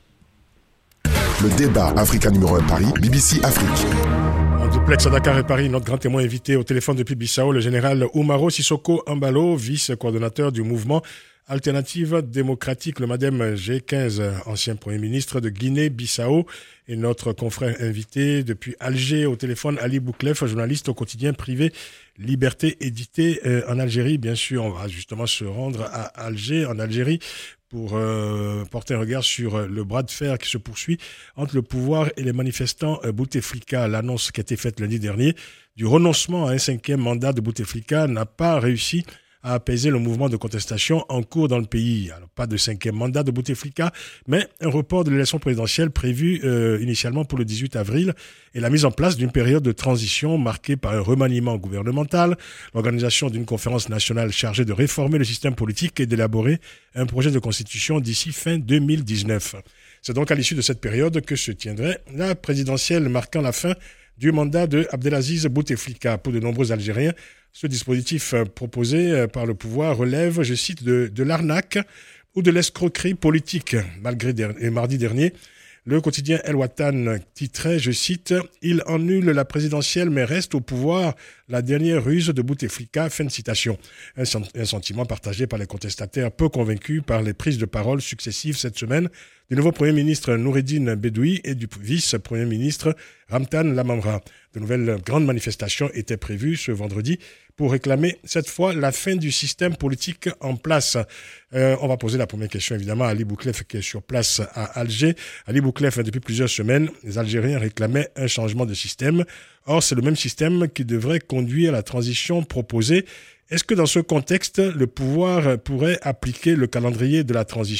A: Le débat Africa numéro un Paris, B B C Afrique.
C: En duplex à Dakar et Paris, notre grand témoin invité au téléphone depuis Bissau, le général Umaro Sissoko Ambalo, vice-coordonnateur du mouvement Alternative démocratique, le MADEM G quinze, ancien Premier ministre de Guinée-Bissau, et notre confrère invité depuis Alger au téléphone, Ali Bouklef, journaliste au quotidien privé Liberté, édité euh, en Algérie. Bien sûr, on va justement se rendre à Alger, en Algérie, pour euh, porter un regard sur le bras de fer qui se poursuit entre le pouvoir et les manifestants euh, Bouteflika. L'annonce qui a été faite lundi dernier du renoncement à un cinquième mandat de Bouteflika n'a pas réussi à apaiser le mouvement de contestation en cours dans le pays. Alors, pas de cinquième mandat de Bouteflika, mais un report de l'élection présidentielle prévue euh, initialement pour le dix-huit avril et la mise en place d'une période de transition marquée par un remaniement gouvernemental, l'organisation d'une conférence nationale chargée de réformer le système politique et d'élaborer un projet de constitution d'ici fin deux mille dix-neuf. C'est donc à l'issue de cette période que se tiendrait la présidentielle marquant la fin du mandat de Abdelaziz Bouteflika. Pour de nombreux Algériens, ce dispositif proposé par le pouvoir relève, je cite, de, de l'arnaque ou de l'escroquerie politique. Malgré der- mardi dernier, le quotidien El Watan titrait, je cite, « Il annule la présidentielle mais reste au pouvoir, la dernière ruse de Bouteflika », fin de citation. Un, sen- un sentiment partagé par les contestataires peu convaincus par les prises de parole successives cette semaine du nouveau Premier ministre Noureddine Bedoui et du vice-Premier ministre Ramtan Lamamra. De nouvelles grandes manifestations étaient prévues ce vendredi pour réclamer cette fois la fin du système politique en place. Euh, on va poser la première question évidemment à Ali Bouklef qui est sur place à Alger. Ali Bouklef, depuis plusieurs semaines, les Algériens réclamaient un changement de système. Or, c'est le même système qui devrait conduire à la transition proposée. Est-ce que dans ce contexte, le pouvoir pourrait appliquer le calendrier de la transition ?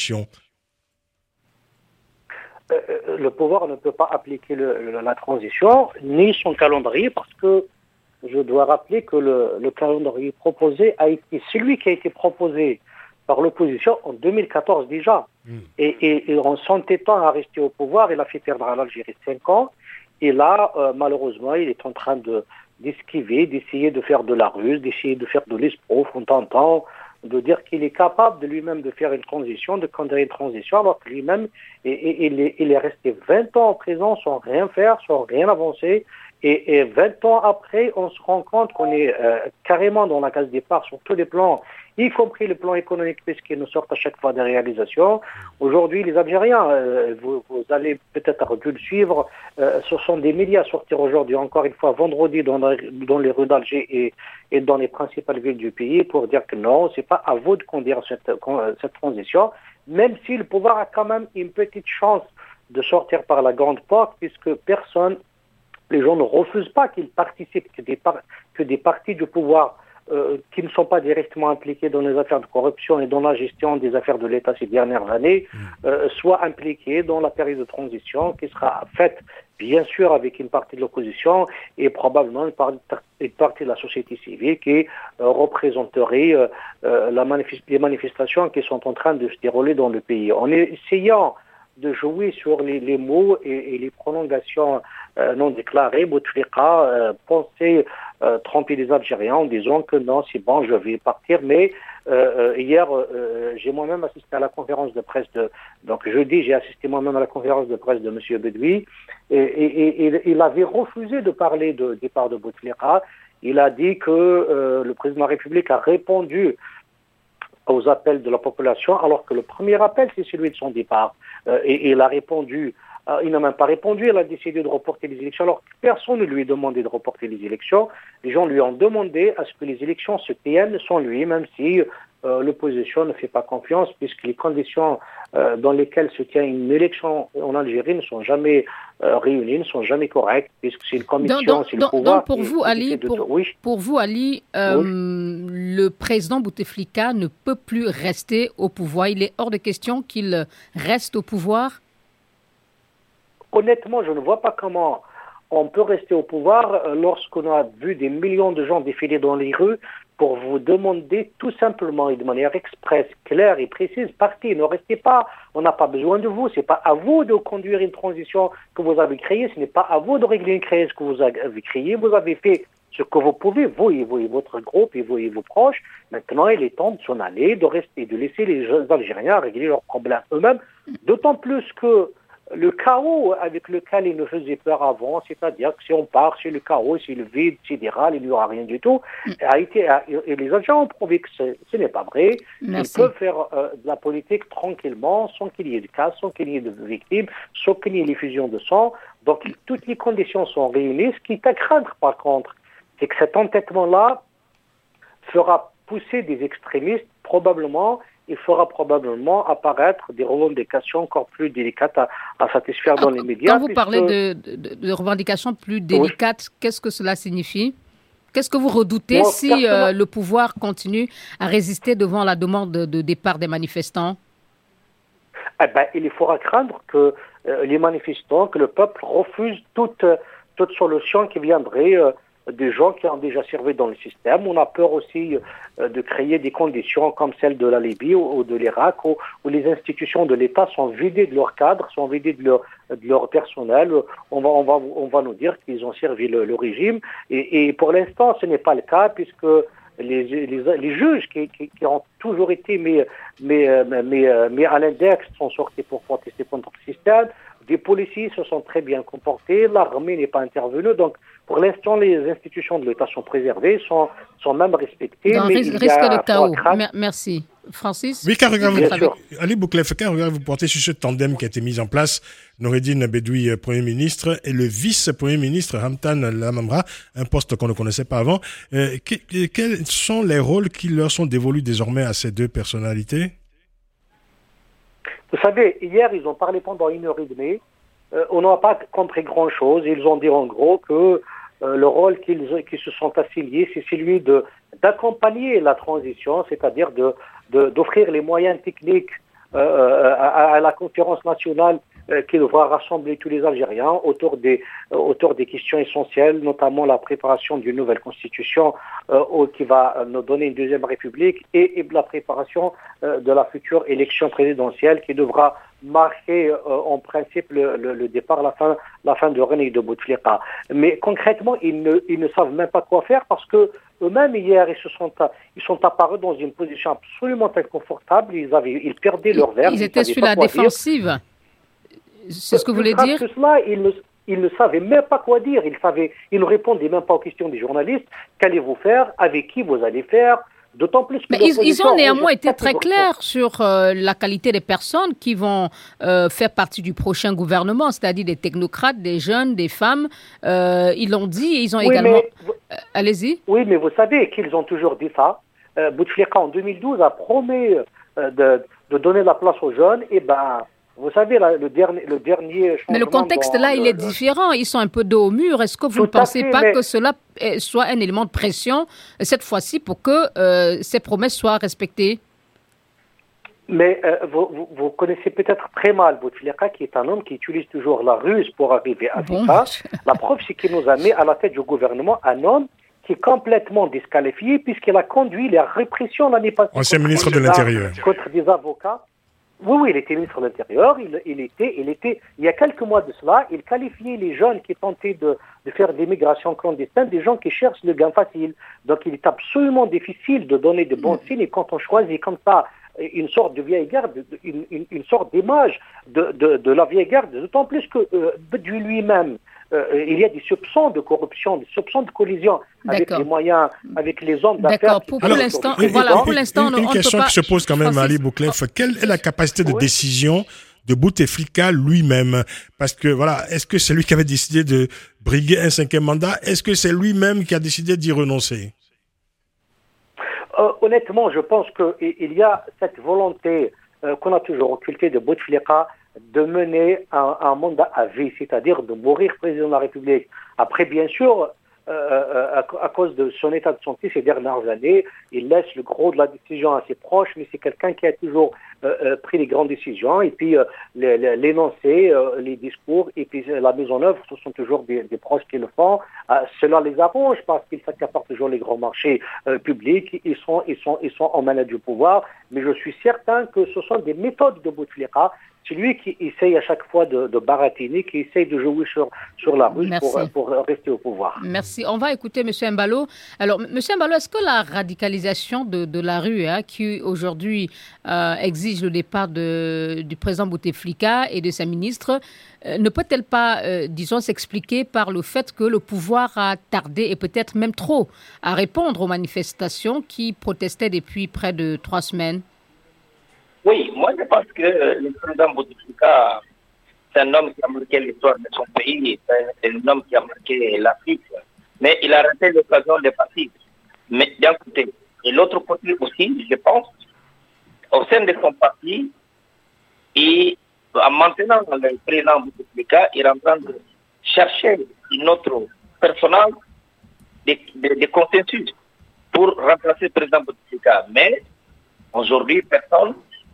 G: Euh, le pouvoir ne peut pas appliquer le, le, la transition, ni son calendrier, parce que je dois rappeler que le, le calendrier proposé a été celui qui a été proposé par l'opposition en deux mille quatorze déjà. Mmh. Et, et, et en s'entêtant à rester au pouvoir, il a fait perdre à l'Algérie cinq ans. Et là, euh, malheureusement, il est en train de, d'esquiver, d'essayer de faire de la ruse, d'essayer de faire de l'escroc, en tentant de dire qu'il est capable de lui-même de faire une transition, de conduire une transition, alors que lui-même, et, et, il, est, il est resté vingt ans en prison sans rien faire, sans rien avancer. Et, et vingt ans après, on se rend compte qu'on est euh, carrément dans la case départ sur tous les plans, y compris le plan économique, puisqu'ils nous sortent à chaque fois des réalisations. Aujourd'hui, les Algériens, euh, vous, vous allez peut-être dû le suivre, euh, ce sont des médias à sortir aujourd'hui, encore une fois, vendredi, dans, la, dans les rues d'Alger et, et dans les principales villes du pays, pour dire que non, c'est pas à vous de conduire cette, cette transition, même si le pouvoir a quand même une petite chance de sortir par la grande porte, puisque personne... Les gens ne refusent pas qu'ils participent, que des, par- que des partis du pouvoir euh, qui ne sont pas directement impliqués dans les affaires de corruption et dans la gestion des affaires de l'État ces dernières années euh, soient impliqués dans la période de transition qui sera faite, bien sûr, avec une partie de l'opposition et probablement une, par- une partie de la société civile qui euh, représenterait euh, euh, la manifest- les manifestations qui sont en train de se dérouler dans le pays. En essayant de jouer sur les, les mots et, et les prolongations euh, non déclarées, Bouteflika euh, pensait euh, tromper les Algériens en disant que non, c'est bon, je vais partir. Mais euh, hier, euh, j'ai moi-même assisté à la conférence de presse de... Donc jeudi, j'ai assisté moi-même à la conférence de presse de M. Bedoui et, et, et, et il avait refusé de parler de départ de Bouteflika. Il a dit que euh, le président de la République a répondu aux appels de la population, alors que le premier appel, c'est celui de son départ. Euh, et, et il a répondu, euh, il n'a même pas répondu, il a décidé de reporter les élections, alors que personne ne lui a demandé de reporter les élections. Les gens lui ont demandé à ce que les élections se tiennent sans lui, même si euh, l'opposition ne fait pas confiance, puisque les conditions euh, dans lesquelles se tient une élection en Algérie ne sont jamais euh, réunies, ne sont jamais correctes, puisque c'est une commission,
B: donc,
G: c'est
B: donc,
G: le pouvoir.
B: Donc pour vous, Ali,
G: de...
B: pour,
G: oui.
B: pour vous, Ali, euh,
G: oui.
B: le président Bouteflika ne peut plus rester au pouvoir. Il est hors de question qu'il reste au pouvoir.
G: Honnêtement, je ne vois pas comment on peut rester au pouvoir lorsqu'on a vu des millions de gens défiler dans les rues pour vous demander tout simplement et de manière expresse, claire et précise, partez, ne restez pas, on n'a pas besoin de vous, c'est pas à vous de conduire une transition que vous avez créée, ce n'est pas à vous de régler une crise que vous avez créée, vous avez fait ce que vous pouvez, vous et, vous et votre groupe et vous et vos proches. Maintenant, il est temps de s'en aller, de rester, de laisser les Algériens régler leurs problèmes eux-mêmes, d'autant plus que le chaos avec lequel il nous faisait peur avant, c'est-à-dire que si on part, c'est le chaos, c'est le vide sidéral, il n'y aura rien du tout, a été, et les Algériens ont prouvé que ce, ce n'est pas vrai. Merci. Ils peuvent faire euh, de la politique tranquillement, sans qu'il y ait de cas, sans qu'il y ait de victimes, sans qu'il y ait l'effusion de sang. Donc toutes les conditions sont réunies. Ce qui est à craindre par contre, c'est que cet entêtement-là fera pousser des extrémistes, probablement, il fera probablement apparaître des revendications encore plus délicates à, à satisfaire dans les médias.
B: Quand vous puisque... parlez de, de, de revendications plus délicates, oui. Qu'est-ce que cela signifie ? Qu'est-ce que vous redoutez Moi, si euh, le pouvoir continue à résister devant la demande de, de départ des manifestants ?
G: Eh ben, il faudra craindre que euh, les manifestants, que le peuple refuse toute, toute solution qui viendrait euh, des gens qui ont déjà servi dans le système. On a peur aussi euh, de créer des conditions comme celles de la Libye ou, ou de l'Irak où, où les institutions de l'État sont vidées de leur cadre, sont vidées de leur, de leur personnel. On va, on va, on va nous dire qu'ils ont servi le, le régime. Et, et pour l'instant, ce n'est pas le cas puisque les, les, les juges qui, qui, qui ont toujours été mis, mis, mis, mis à l'index sont sortis pour protester contre le système. Des policiers se sont très bien comportés, l'armée n'est pas intervenue, donc pour l'instant les institutions de l'État sont préservées, sont, sont même respectées.
B: Dans
G: mais
B: risque,
G: il
B: risque
G: y a
B: de chaos.
G: craindre...
B: Merci. Francis?
C: Oui, car regard,
G: Bien sûr.
C: Ali Bouklef, quel regard vous portez sur ce tandem qui a été mis en place, Noureddine Bedoui, Premier ministre, et le vice-premier ministre, Ramtan Lamamra, un poste qu'on ne connaissait pas avant. Euh, que, quels sont les rôles qui leur sont dévolus désormais à ces deux personnalités?
G: Vous savez, hier, ils ont parlé pendant une heure et demie. Euh, on n'a pas compris grand-chose. Ils ont dit en gros que euh, le rôle qu'ils, qu'ils se sont assignés, c'est celui de, d'accompagner la transition, c'est-à-dire de, de, d'offrir les moyens techniques euh, à, à la conférence nationale euh, qui devra rassembler tous les Algériens autour des, euh, autour des questions essentielles, notamment la préparation d'une nouvelle constitution euh, qui va nous donner une deuxième république et, et la préparation euh, de la future élection présidentielle qui devra marquer euh, en principe le, le, le départ, la fin, la fin de René de Bouteflika. Mais concrètement, ils ne, ils ne savent même pas quoi faire parce que eux-mêmes hier, ils se sont, ils sont apparus dans une position absolument inconfortable. Ils avaient, ils perdaient leur verbe.
B: Ils étaient sur la défensive. Dire. C'est ce que vous voulez dire?
G: Que cela, ils ne, ils ne savaient même pas quoi dire. Ils savaient, ils ne répondaient même pas aux questions des journalistes. Qu'allez-vous faire? Avec qui vous allez faire? D'autant plus que
B: Mais ils, ils ont néanmoins été très clairs sur euh, la qualité des personnes qui vont euh, faire partie du prochain gouvernement, c'est-à-dire des technocrates, des jeunes, des femmes. Euh, ils l'ont dit et ils ont oui, également... Mais, euh, allez-y.
G: Oui, mais vous savez qu'ils ont toujours dit ça. Euh, Bouteflika, en deux mille douze, a promis euh, de, de donner la place aux jeunes. Et ben, vous savez, là, le dernier, le dernier changement...
B: Mais le contexte, là, il le, est différent. Ils sont un peu dos au mur. Est-ce que vous ne pensez
G: fait,
B: pas
G: mais...
B: que cela soit un élément de pression, cette fois-ci, pour que euh, ces promesses soient respectées?
G: Mais euh, vous, vous, vous connaissez peut-être très mal Bouteflika, qui est un homme qui utilise toujours la ruse pour arriver à bon. ça. La preuve, c'est qu'il nous a mis à la tête du gouvernement un homme qui est complètement disqualifié puisqu'il a conduit la répression l'année passée.
C: Ancien ministre de l'Intérieur.
G: Contre des avocats. Oui, oui, il était ministre de l'Intérieur. Il, il, était, il était, il y a quelques mois de cela, il qualifiait les jeunes qui tentaient de, de faire des migrations clandestines des gens qui cherchent le gain facile. Donc, il est absolument difficile de donner de bons signes. Et quand on choisit comme ça une sorte de vieille garde, une, une, une sorte d'image de, de, de la vieille garde, d'autant plus que euh, de lui-même, euh, il y a des soupçons de corruption, des soupçons de collision avec les moyens, avec les hommes d'affaires.
B: D'accord. Pour, pour l'instant, une, voilà, pour l'instant,
C: une, une, une question qui se pose quand même, Ali Bouklef, quelle est la capacité de oui. décision de Bouteflika lui-même? Parce que voilà, est-ce que c'est lui qui avait décidé de briguer un cinquième mandat? Est-ce que c'est lui-même qui a décidé d'y renoncer?
G: Euh, honnêtement, je pense qu'il y a cette volonté euh, qu'on a toujours occultée de Bouteflika de mener un, un mandat à vie, c'est-à-dire de mourir président de la République. Après, bien sûr, euh, à, à cause de son état de santé ces dernières années, il laisse le gros de la décision à ses proches, mais c'est quelqu'un qui a toujours euh, pris les grandes décisions, et puis euh, l'énoncé, euh, les discours, et puis la mise en œuvre, ce sont toujours des, des proches qui le font. Euh, cela les arrange parce qu'ils s'accaparent toujours les grands marchés euh, publics, ils sont, ils, sont, ils sont en manette du pouvoir, mais je suis certain que ce sont des méthodes de Bouteflika. C'est lui qui essaye à chaque fois de, de baratiner, qui essaye de jouer sur, sur la ruse pour, pour rester au pouvoir.
B: Merci. On va écouter M. Embalo. Alors, M. Embalo, est-ce que la radicalisation de, de la rue, hein, qui aujourd'hui euh, exige le départ de, du président Bouteflika et de sa ministre, euh, ne peut-elle pas, euh, disons, s'expliquer par le fait que le pouvoir a tardé et peut-être même trop à répondre aux manifestations qui protestaient depuis près de trois semaines?
F: Oui, moi je pense que le président Bouteflika, c'est un homme qui a marqué l'histoire de son pays, c'est un homme qui a marqué l'Afrique, mais il a raté l'occasion de partir. Mais d'un côté. Et l'autre côté aussi, je pense, au sein de son parti, et en maintenant le président Bouteflika, il est en train de chercher une autre personnage de, de, de consensus pour remplacer le président Bouteflika. Mais aujourd'hui, personne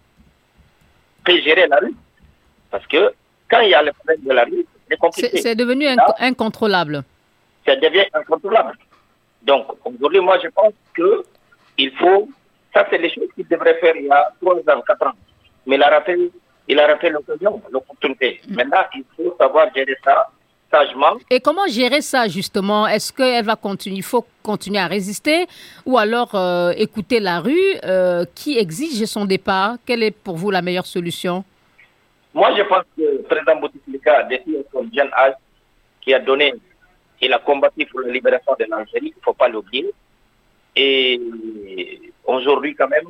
F: peut gérer la rue. Parce que quand il y a le problème de la rue, c'est compliqué.
B: C'est, c'est devenu inc- incontrôlable.
F: Ça devient incontrôlable. Donc, aujourd'hui, moi, je pense qu'il faut... Ça, c'est les choses qu'il devrait faire il y a trois ans, quatre ans. Mais il a raté, il a raté l'occasion, l'opportunité. Mmh. Maintenant, il faut savoir gérer ça sagement.
B: Et comment gérer ça, justement? Est-ce qu'elle va continuer? Il faut continuer à résister ou alors euh, écouter la rue euh, qui exige son départ? Quelle est pour vous la meilleure solution?
F: Moi, je pense que le président Bouteflika, depuis son jeune âge, qui a donné, il a combattu pour la libération de l'Algérie, il ne faut pas l'oublier. Et aujourd'hui, quand même,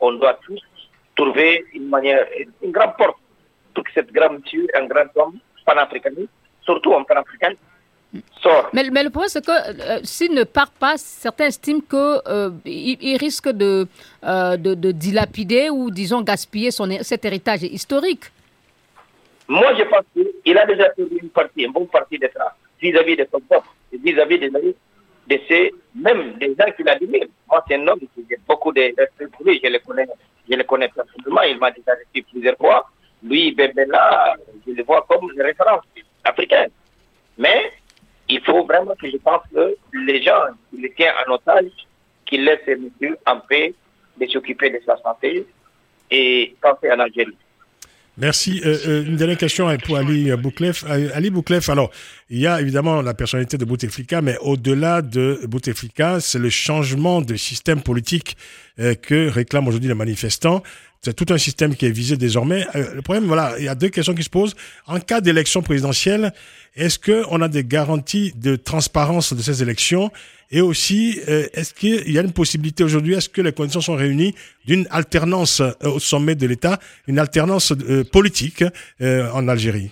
F: on doit tous trouver une manière, une grande porte pour que cette grande nature, un grand homme panafricaniste, surtout un panafricain, sort.
B: Mais, mais le problème, c'est que euh, s'il ne part pas, certains estiment qu'il euh, il risque de, euh, de, de dilapider ou, disons, gaspiller son, cet héritage historique.
F: Moi, je pense qu'il a déjà perdu une partie, une bonne partie de ça, vis-à-vis de son peuple, vis-à-vis des amis, de ces, même des gens qui l'admirent. Moi, c'est un homme qui a beaucoup de respect pour lui, je le connais, je le connais personnellement, il m'a déjà reçu plusieurs fois. Lui, Bembela, je le vois comme une référence africaine. Mais il faut vraiment que je pense que les gens qui le tiennent en otage, qu'ils laissent ces messieurs en paix de s'occuper de sa santé et penser en Algérie.
C: Merci. Euh, euh, une dernière question pour Ali Bouklef. Ali Bouklef, alors, il y a évidemment la personnalité de Bouteflika, mais au-delà de Bouteflika, c'est le changement de système politique euh, que réclament aujourd'hui les manifestants. C'est tout un système qui est visé désormais. Euh, le problème, voilà, il y a deux questions qui se posent. En cas d'élection présidentielle, est-ce qu'on a des garanties de transparence de ces élections? Et aussi, euh, est-ce qu'il y a une possibilité aujourd'hui, est-ce que les conditions sont réunies d'une alternance euh, au sommet de l'État, une alternance euh, politique euh, en Algérie?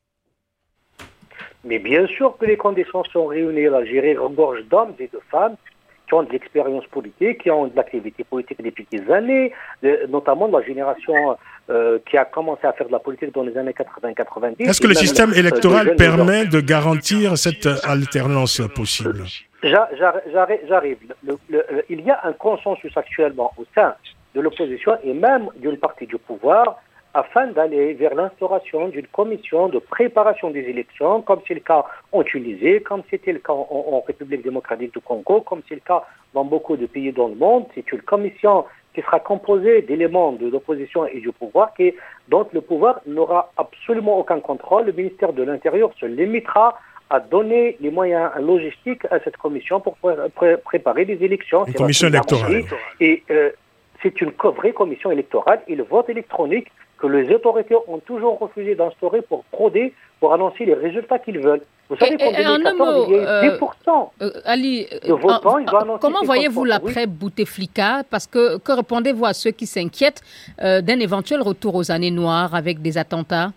G: Mais bien sûr que les conditions sont réunies. L'Algérie regorge d'hommes et de femmes qui ont de l'expérience politique, qui ont de l'activité politique depuis des années, de, notamment de la génération euh, qui a commencé à faire de la politique dans les années quatre-vingts quatre-vingt-dix.
C: Est-ce que le système électoral permet de garantir cette alternance possible?
G: J'arrive. Le, le, le, il y a un consensus actuellement au sein de l'opposition et même d'une partie du pouvoir afin d'aller vers l'instauration d'une commission de préparation des élections, comme c'est le cas en Tunisie, comme c'était le cas en, en République démocratique du Congo, comme c'est le cas dans beaucoup de pays dans le monde. C'est une commission qui sera composée d'éléments de l'opposition et du pouvoir, qui, dont le pouvoir n'aura absolument aucun contrôle. Le ministère de l'Intérieur se limitera à donner les moyens logistiques à cette commission pour pré- préparer des élections.
C: Une commission électorale.
G: Et euh, c'est une vraie commission électorale et le vote électronique que les autorités ont toujours refusé d'instaurer pour frauder, pour annoncer les résultats qu'ils veulent. Vous savez qu'en deux mille quatorze, il y a eu dix pour cent
B: euh, Ali,
G: de votants. Euh, ils ont annoncé
B: comment voyez-vous l'après-Bouteflika? Parce que, que répondez-vous à ceux qui s'inquiètent euh, d'un éventuel retour aux années noires avec des attentats?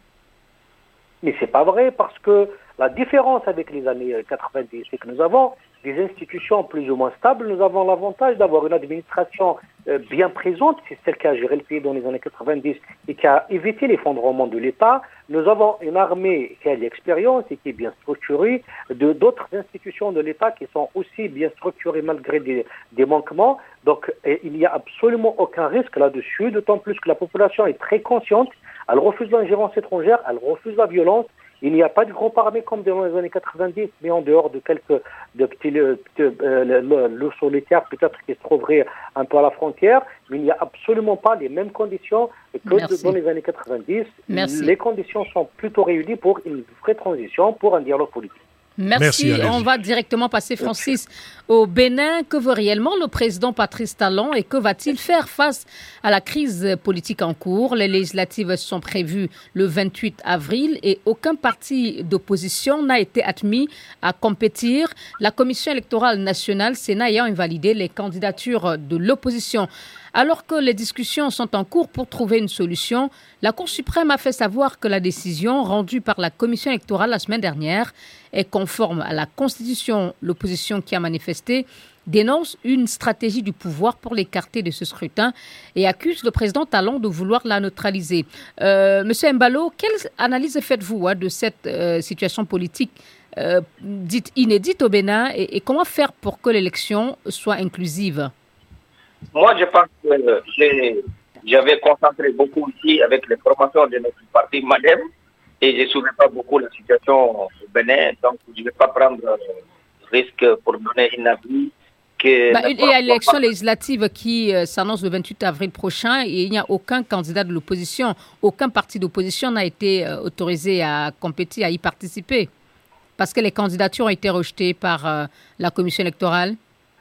G: Mais c'est pas vrai, parce que la différence avec les années quatre-vingt-dix, c'est que nous avons des institutions plus ou moins stables. Nous avons l'avantage d'avoir une administration euh, bien présente, c'est celle qui a géré le pays dans les années quatre-vingt-dix et qui a évité l'effondrement de l'État. Nous avons une armée qui a de l'expérience et qui est bien structurée, de, d'autres institutions de l'État qui sont aussi bien structurées malgré des, des manquements. Donc et, il n'y a absolument aucun risque là-dessus, d'autant plus que la population est très consciente. Elle refuse l'ingérence étrangère, elle refuse la violence. Il n'y a pas de groupe armé comme dans les années quatre-vingt-dix, mais en dehors de quelques de petits euh, le solitaires peut-être qui se trouveraient un peu à la frontière, mais il n'y a absolument pas les mêmes conditions que de, dans les années quatre-vingt-dix.
B: Merci.
G: Les conditions sont plutôt réunies pour une vraie transition, pour un dialogue politique.
B: Merci. Merci. On va directement passer, Francis, au Bénin. Que veut réellement le président Patrice Talon et que va-t-il faire face à la crise politique en cours? Les législatives sont prévues le vingt-huit avril et aucun parti d'opposition n'a été admis à compétir. La Commission électorale nationale, Sénat, ayant invalidé les candidatures de l'opposition. Alors que les discussions sont en cours pour trouver une solution, la Cour suprême a fait savoir que la décision rendue par la Commission électorale la semaine dernière est conforme à la Constitution. L'opposition qui a manifesté dénonce une stratégie du pouvoir pour l'écarter de ce scrutin et accuse le président Talon de vouloir la neutraliser. Euh, Monsieur Mbalo, quelle analyse faites-vous hein, de cette euh, situation politique euh, dite inédite au Bénin et, et comment faire pour que l'élection soit inclusive?
F: Moi, je pense que j'ai, j'avais concentré beaucoup ici avec les formations de notre parti Madem et je ne suivais pas beaucoup la situation au Bénin, donc je ne vais pas prendre risque pour donner un avis. Que
B: bah, il y a l'élection législative qui euh, s'annonce le vingt-huit avril prochain et il n'y a aucun candidat de l'opposition, aucun parti d'opposition n'a été euh, autorisé à compétir, à y participer, parce que les candidatures ont été rejetées par euh, la commission électorale.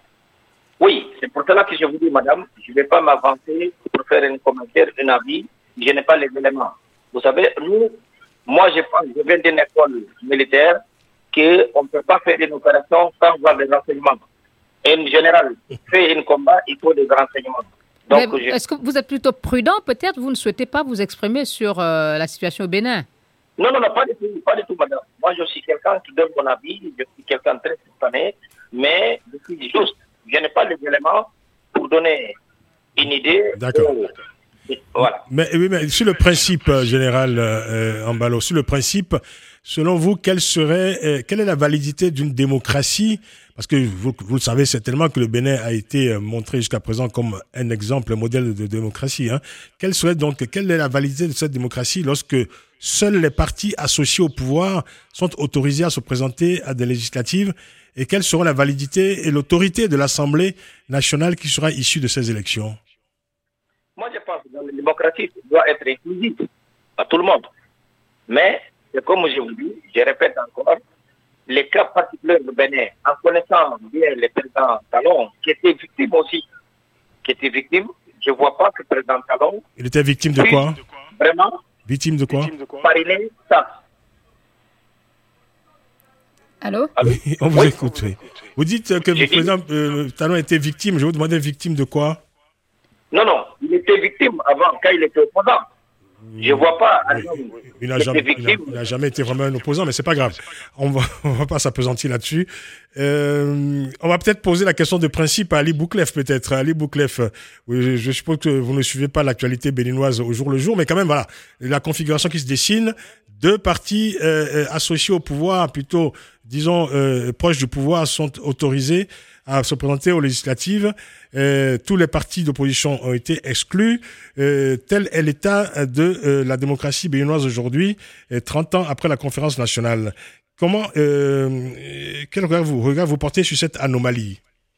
F: Oui, c'est pour cela que je vous dis, madame, je ne vais pas m'avancer pour faire un commentaire, un avis. Je n'ai pas les éléments. Vous savez, nous, moi, je pense, je viens d'une école militaire qu'on ne peut pas faire une opération sans avoir des renseignements. Et en général, faire un combat, il faut des renseignements.
B: Donc, je... Est-ce que vous êtes plutôt prudent? Peut-être vous ne souhaitez pas vous exprimer sur euh, la situation au Bénin?
F: Non, non, non, pas du tout, pas du tout, madame. Moi, je suis quelqu'un qui donne mon avis, je suis quelqu'un de très spontané, mais je suis juste. Je n'ai pas les éléments pour donner une idée.
C: D'accord.
F: De... Voilà.
C: Mais, oui, mais sur le principe euh, général, euh, Ambalo, sur le principe, selon vous, quelle serait, euh, quelle est la validité d'une démocratie? Parce que vous, vous le savez certainement que le Bénin a été montré jusqu'à présent comme un exemple, un modèle de démocratie. Hein. Quelle serait donc, quelle est la validité de cette démocratie lorsque seuls les partis associés au pouvoir sont autorisés à se présenter à des législatives? Et quelle sera la validité et l'autorité de l'Assemblée nationale qui sera issue de ces élections?
F: Moi, je pense que dans la démocratie, ça doit être inclusif à tout le monde. Mais, comme je vous dis, je répète encore, les cas particuliers du Bénin, en connaissant bien le président Talon, qui était victime aussi, qui était victime, je ne vois pas que le président Talon...
C: Il était victime de quoi?
F: Vraiment?
C: Victime de quoi?
F: Parrainer ça.
B: Allô?
C: Oui, on vous oui. écoute, oui. Vous dites que le président euh, Talon était victime, je vous demandais victime de quoi?
F: Non, non, il était victime avant, quand il était opposant. Je ne vois pas.
C: Oui, oui. Il n'a jamais, jamais été vraiment un opposant, mais c'est pas grave. On va, on va pas s'appesantir là-dessus. Euh, on va peut-être poser la question de principe à Ali Bouklef, peut-être. Ali Bouklef, oui, je suppose que vous ne suivez pas l'actualité béninoise au jour le jour, mais quand même, voilà, la configuration qui se dessine, deux partis euh, associés au pouvoir, plutôt, disons, euh, proches du pouvoir, sont autorisés à se présenter aux législatives. Euh, tous les partis d'opposition ont été exclus. Euh, tel est l'état de euh, la démocratie béninoise aujourd'hui, euh, trente ans après la conférence nationale. Comment, euh, quel regard vous, regard vous portez sur cette anomalie?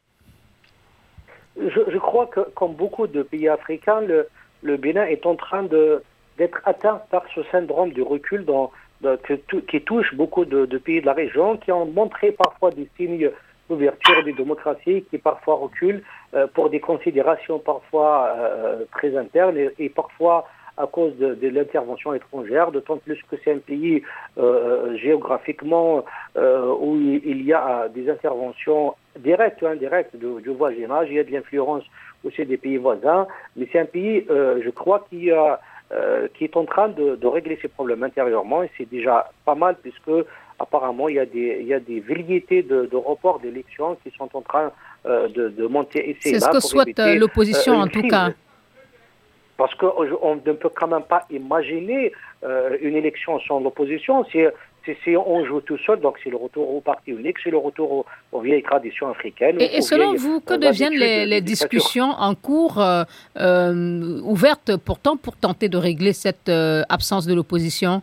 G: je, je crois que, comme beaucoup de pays africains, le, le Bénin est en train de, d'être atteint par ce syndrome du recul dans, de, que, qui touche beaucoup de, de pays de la région, qui ont montré parfois des signes d'ouverture des démocraties, qui parfois reculent euh, pour des considérations parfois euh, très internes et, et parfois à cause de, de l'intervention étrangère, d'autant plus que c'est un pays euh, géographiquement euh, où il y a des interventions directes ou indirectes du, du voisinage, il y a de l'influence aussi des pays voisins, mais c'est un pays, euh, je crois, qui, a, euh, qui est en train de, de régler ses problèmes intérieurement, et c'est déjà pas mal puisque apparemment il y a des, il y a des velléités de, de report d'élections qui sont en train euh, de, de monter. Et c'est
B: c'est
G: là
B: ce que
G: pour
B: souhaite
G: éviter,
B: l'opposition
G: euh,
B: en tout
G: crise.
B: cas.
G: Parce qu'on ne peut quand même pas imaginer euh, une élection sans l'opposition. C'est, c'est, c'est, on joue tout seul, donc c'est le retour au parti unique, c'est le retour aux, aux vieilles traditions africaines.
B: Et, et selon vieilles, vous, que euh, deviennent les, les discussions en cours euh, euh, ouvertes pourtant pour tenter de régler cette euh, absence de l'opposition?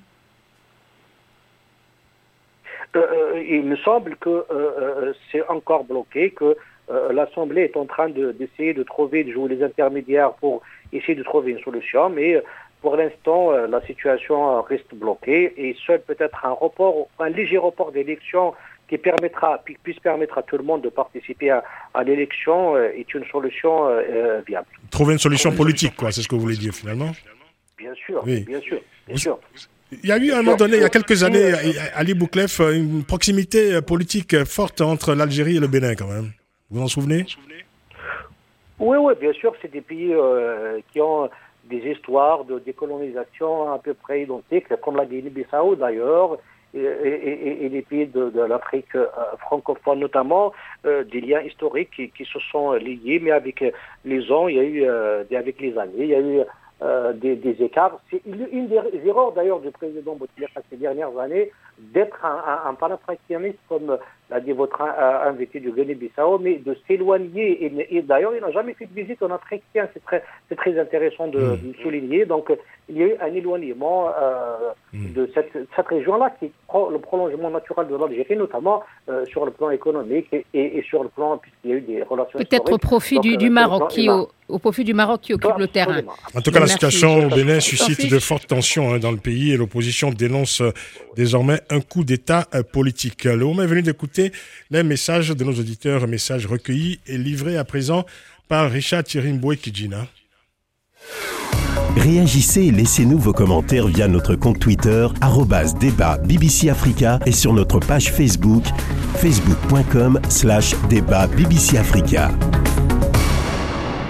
G: euh, Il me semble que euh, c'est encore bloqué, que euh, l'Assemblée est en train de, d'essayer de trouver, de jouer les intermédiaires pour essayer de trouver une solution, mais pour l'instant, la situation reste bloquée et seul peut-être un report, un léger report d'élection qui permettra, puisse permettre à tout le monde de participer à, à l'élection est une solution euh, viable.
C: Trouver une solution politique, quoi, c'est ce que vous voulez dire finalement?
G: Bien sûr,
C: oui.
G: bien sûr, bien sûr.
C: Il y a eu à un moment donné, il y a quelques années, Ali Bouklef, une proximité politique forte entre l'Algérie et le Bénin quand même. Vous vous en souvenez?
G: Oui, oui, bien sûr, c'est des pays euh, qui ont des histoires de décolonisation à peu près identiques, comme la Guinée-Bissau d'ailleurs, et, et, et les pays de, de l'Afrique euh, francophone notamment, euh, des liens historiques qui, qui se sont liés, mais avec les ans, il y a eu, euh, avec les années, il y a eu euh, des, des écarts. C'est une des erreurs d'ailleurs du président Bouteflika ces dernières années, d'être un, un, un panafricaniste comme l'a dit votre euh, invité du Guinée-Bissau, mais de s'éloigner. Et, et d'ailleurs, il n'a jamais fait de visite en Afrique. C'est très, c'est très intéressant de, mmh. de le souligner. Donc, il y a eu un éloignement euh, mmh. de cette, cette région-là qui est le prolongement naturel de l'Algérie, notamment euh, sur le plan économique et, et, et sur le plan, puisqu'il y a eu des relations
B: peut-être au profit
G: Donc,
B: du, du Maroc qui au, au profit du Maroc qui occupe
G: ah,
B: le terrain.
C: En tout cas, la
B: Merci.
C: situation au Bénin suscite de fortes tensions hein, dans le pays et l'opposition dénonce euh, désormais un coup d'État euh, politique. Le moment est venu d'écouter les messages de nos auditeurs, messages recueillis et livrés à présent par Richard Thierry Kidjina.
H: Réagissez et laissez-nous vos commentaires via notre compte Twitter arobase débat B B C Africa et sur notre page Facebook facebook point com slash débat B B C Africa.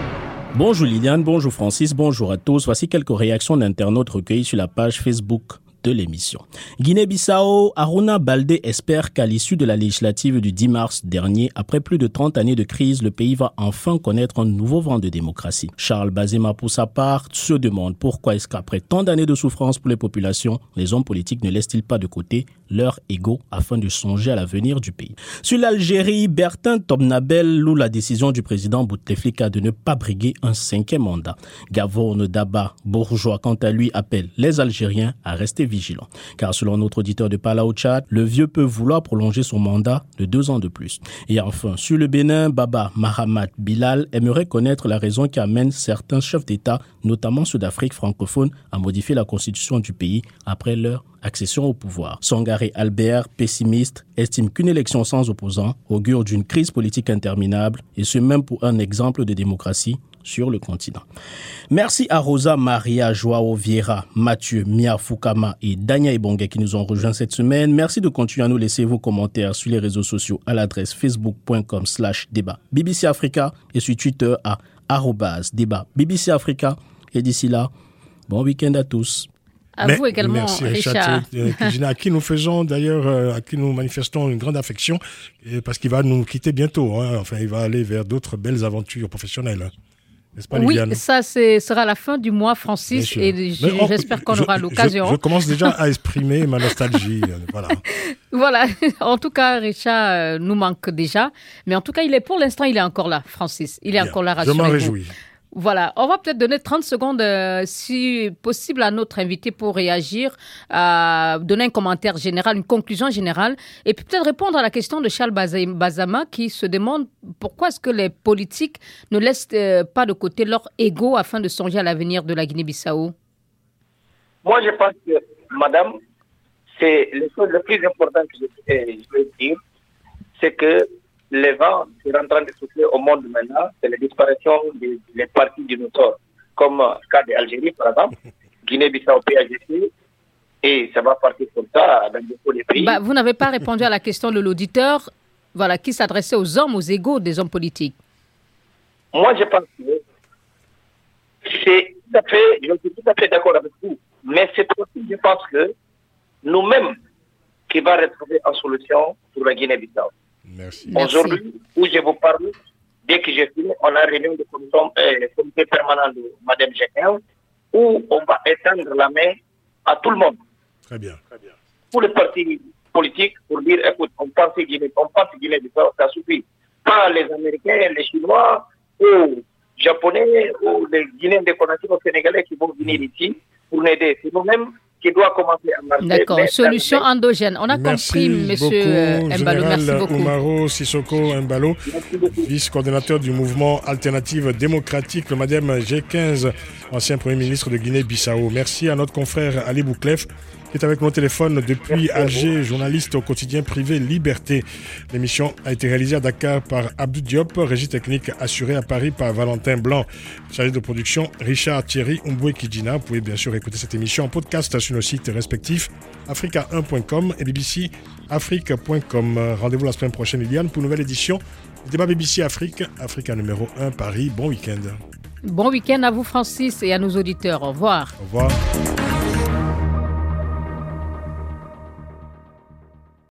I: Bonjour Liliane, bonjour Francis, bonjour à tous. Voici quelques réactions d'internautes recueillies sur la page Facebook de l'émission. Guinée-Bissau, Aruna Baldé espère qu'à l'issue de la législative du dix mars dernier, après plus de trente années de crise, le pays va enfin connaître un nouveau vent de démocratie. Charles Bazema, pour sa part, se demande pourquoi est-ce qu'après tant d'années de souffrance pour les populations, les hommes politiques ne laissent-ils pas de côté leur ego afin de songer à l'avenir du pays. Sur l'Algérie, Bertin Tomnabel loue la décision du président Bouteflika de ne pas briguer un cinquième mandat. Gavone Daba Bourgeois, quant à lui, appelle les Algériens à rester vigilants. Car selon notre auditeur de Pala au Tchad, le vieux peut vouloir prolonger son mandat de deux ans de plus. Et enfin, sur le Bénin, Baba Mahamat Bilal aimerait connaître la raison qui amène certains chefs d'État, notamment ceux d'Afrique francophone, à modifier la constitution du pays après leur accession au pouvoir. Sangaré Albert, pessimiste, estime qu'une élection sans opposant augure d'une crise politique interminable, et ce même pour un exemple de démocratie sur le continent. Merci à Rosa Maria Joao Vieira, Mathieu Mia Fukama et Dania Ebongue qui nous ont rejoints cette semaine. Merci de continuer à nous laisser vos commentaires sur les réseaux sociaux à l'adresse facebook.com slash débat B B C Africa et sur Twitter à arobase débat B B C Africa. Et d'ici là, bon week-end à tous.
B: À
C: Mais,
B: vous également,
C: merci,
B: Richard.
C: Richard à qui nous faisons d'ailleurs, euh, à qui nous manifestons une grande affection, et parce qu'il va nous quitter bientôt. Hein. Enfin, il va aller vers d'autres belles aventures professionnelles. Hein. N'est-ce pas,
B: Oui,
C: Liliane?
B: ça c'est, sera la fin du mois, Francis, et je,
C: on,
B: j'espère qu'on
C: je,
B: aura l'occasion.
C: Je, je commence déjà à exprimer ma nostalgie. Voilà.
B: Voilà. En tout cas, Richard euh, nous manque déjà, mais en tout cas, il est pour l'instant, il est encore là, Francis. Il est
C: Bien.
B: encore là.
C: Je m'en
B: rassurez-vous.
C: réjouis.
B: Voilà, on va peut-être donner trente secondes, euh, si possible, à notre invité pour réagir, euh, donner un commentaire général, une conclusion générale, et puis peut-être répondre à la question de Charles Bazama qui se demande pourquoi est-ce que les politiques ne laissent euh, pas de côté leur ego afin de songer à l'avenir de la Guinée-Bissau.
F: Moi, je pense que, madame, c'est le chose le plus important que je, euh, je veux dire, c'est que les vents qui sont en train de souffler au monde maintenant, c'est la disparition des, des partis du Nord, comme le cas d'Algérie, par exemple, Guinée-Bissau, P A G C, et ça va partir comme ça dans beaucoup de pays.
B: Bah, vous n'avez pas répondu à la question de l'auditeur, voilà, qui s'adressait aux hommes, aux égaux des hommes politiques.
F: Moi, je pense que c'est tout à fait, je suis tout à fait d'accord avec vous, mais c'est aussi, je pense que nous-mêmes qui va retrouver une solution pour la Guinée-Bissau.
C: Merci.
F: Aujourd'hui, où je vous parle, dès que j'ai fini, on a réuni le comité, euh, le comité permanent de Mme Jekin, où on va étendre la main à tout le monde.
C: Très bien. Très bien.
F: Pour les partis politiques, pour dire, écoute, on pense Guinée, on pense Guinée-Bissau, ça suffit. Pas les Américains, les Chinois, ou Japonais, ou les Guinéens de connaissances aux Sénégalais qui vont venir ici pour nous aider. C'est nous-mêmes qui doit commencer à marcher.
B: D'accord, solution endogène. On a
C: merci
B: compris, monsieur
C: beaucoup,
B: Mbalo. Merci beaucoup.
C: Oumaro Sissoko Mbalo, vice-coordinateur du mouvement Alternative démocratique, le Madem G quinze, ancien Premier ministre de Guinée-Bissau. Merci à notre confrère Ali Bouklef, qui est avec nos téléphones depuis Alger, journaliste au quotidien privé Liberté. L'émission a été réalisée à Dakar par Abdou Diop, régie technique assurée à Paris par Valentin Blanc, chargé de production Richard Thierry Umboué Kidjina. Vous pouvez bien sûr écouter cette émission en podcast sur nos sites respectifs africa un point com et b b c afrique point com. Rendez-vous la semaine prochaine, Liliane, pour une nouvelle édition du débat B B C Afrique, Africa numéro un, Paris. Bon week-end.
B: Bon week-end à vous, Francis, et à nos auditeurs. Au revoir.
C: Au revoir.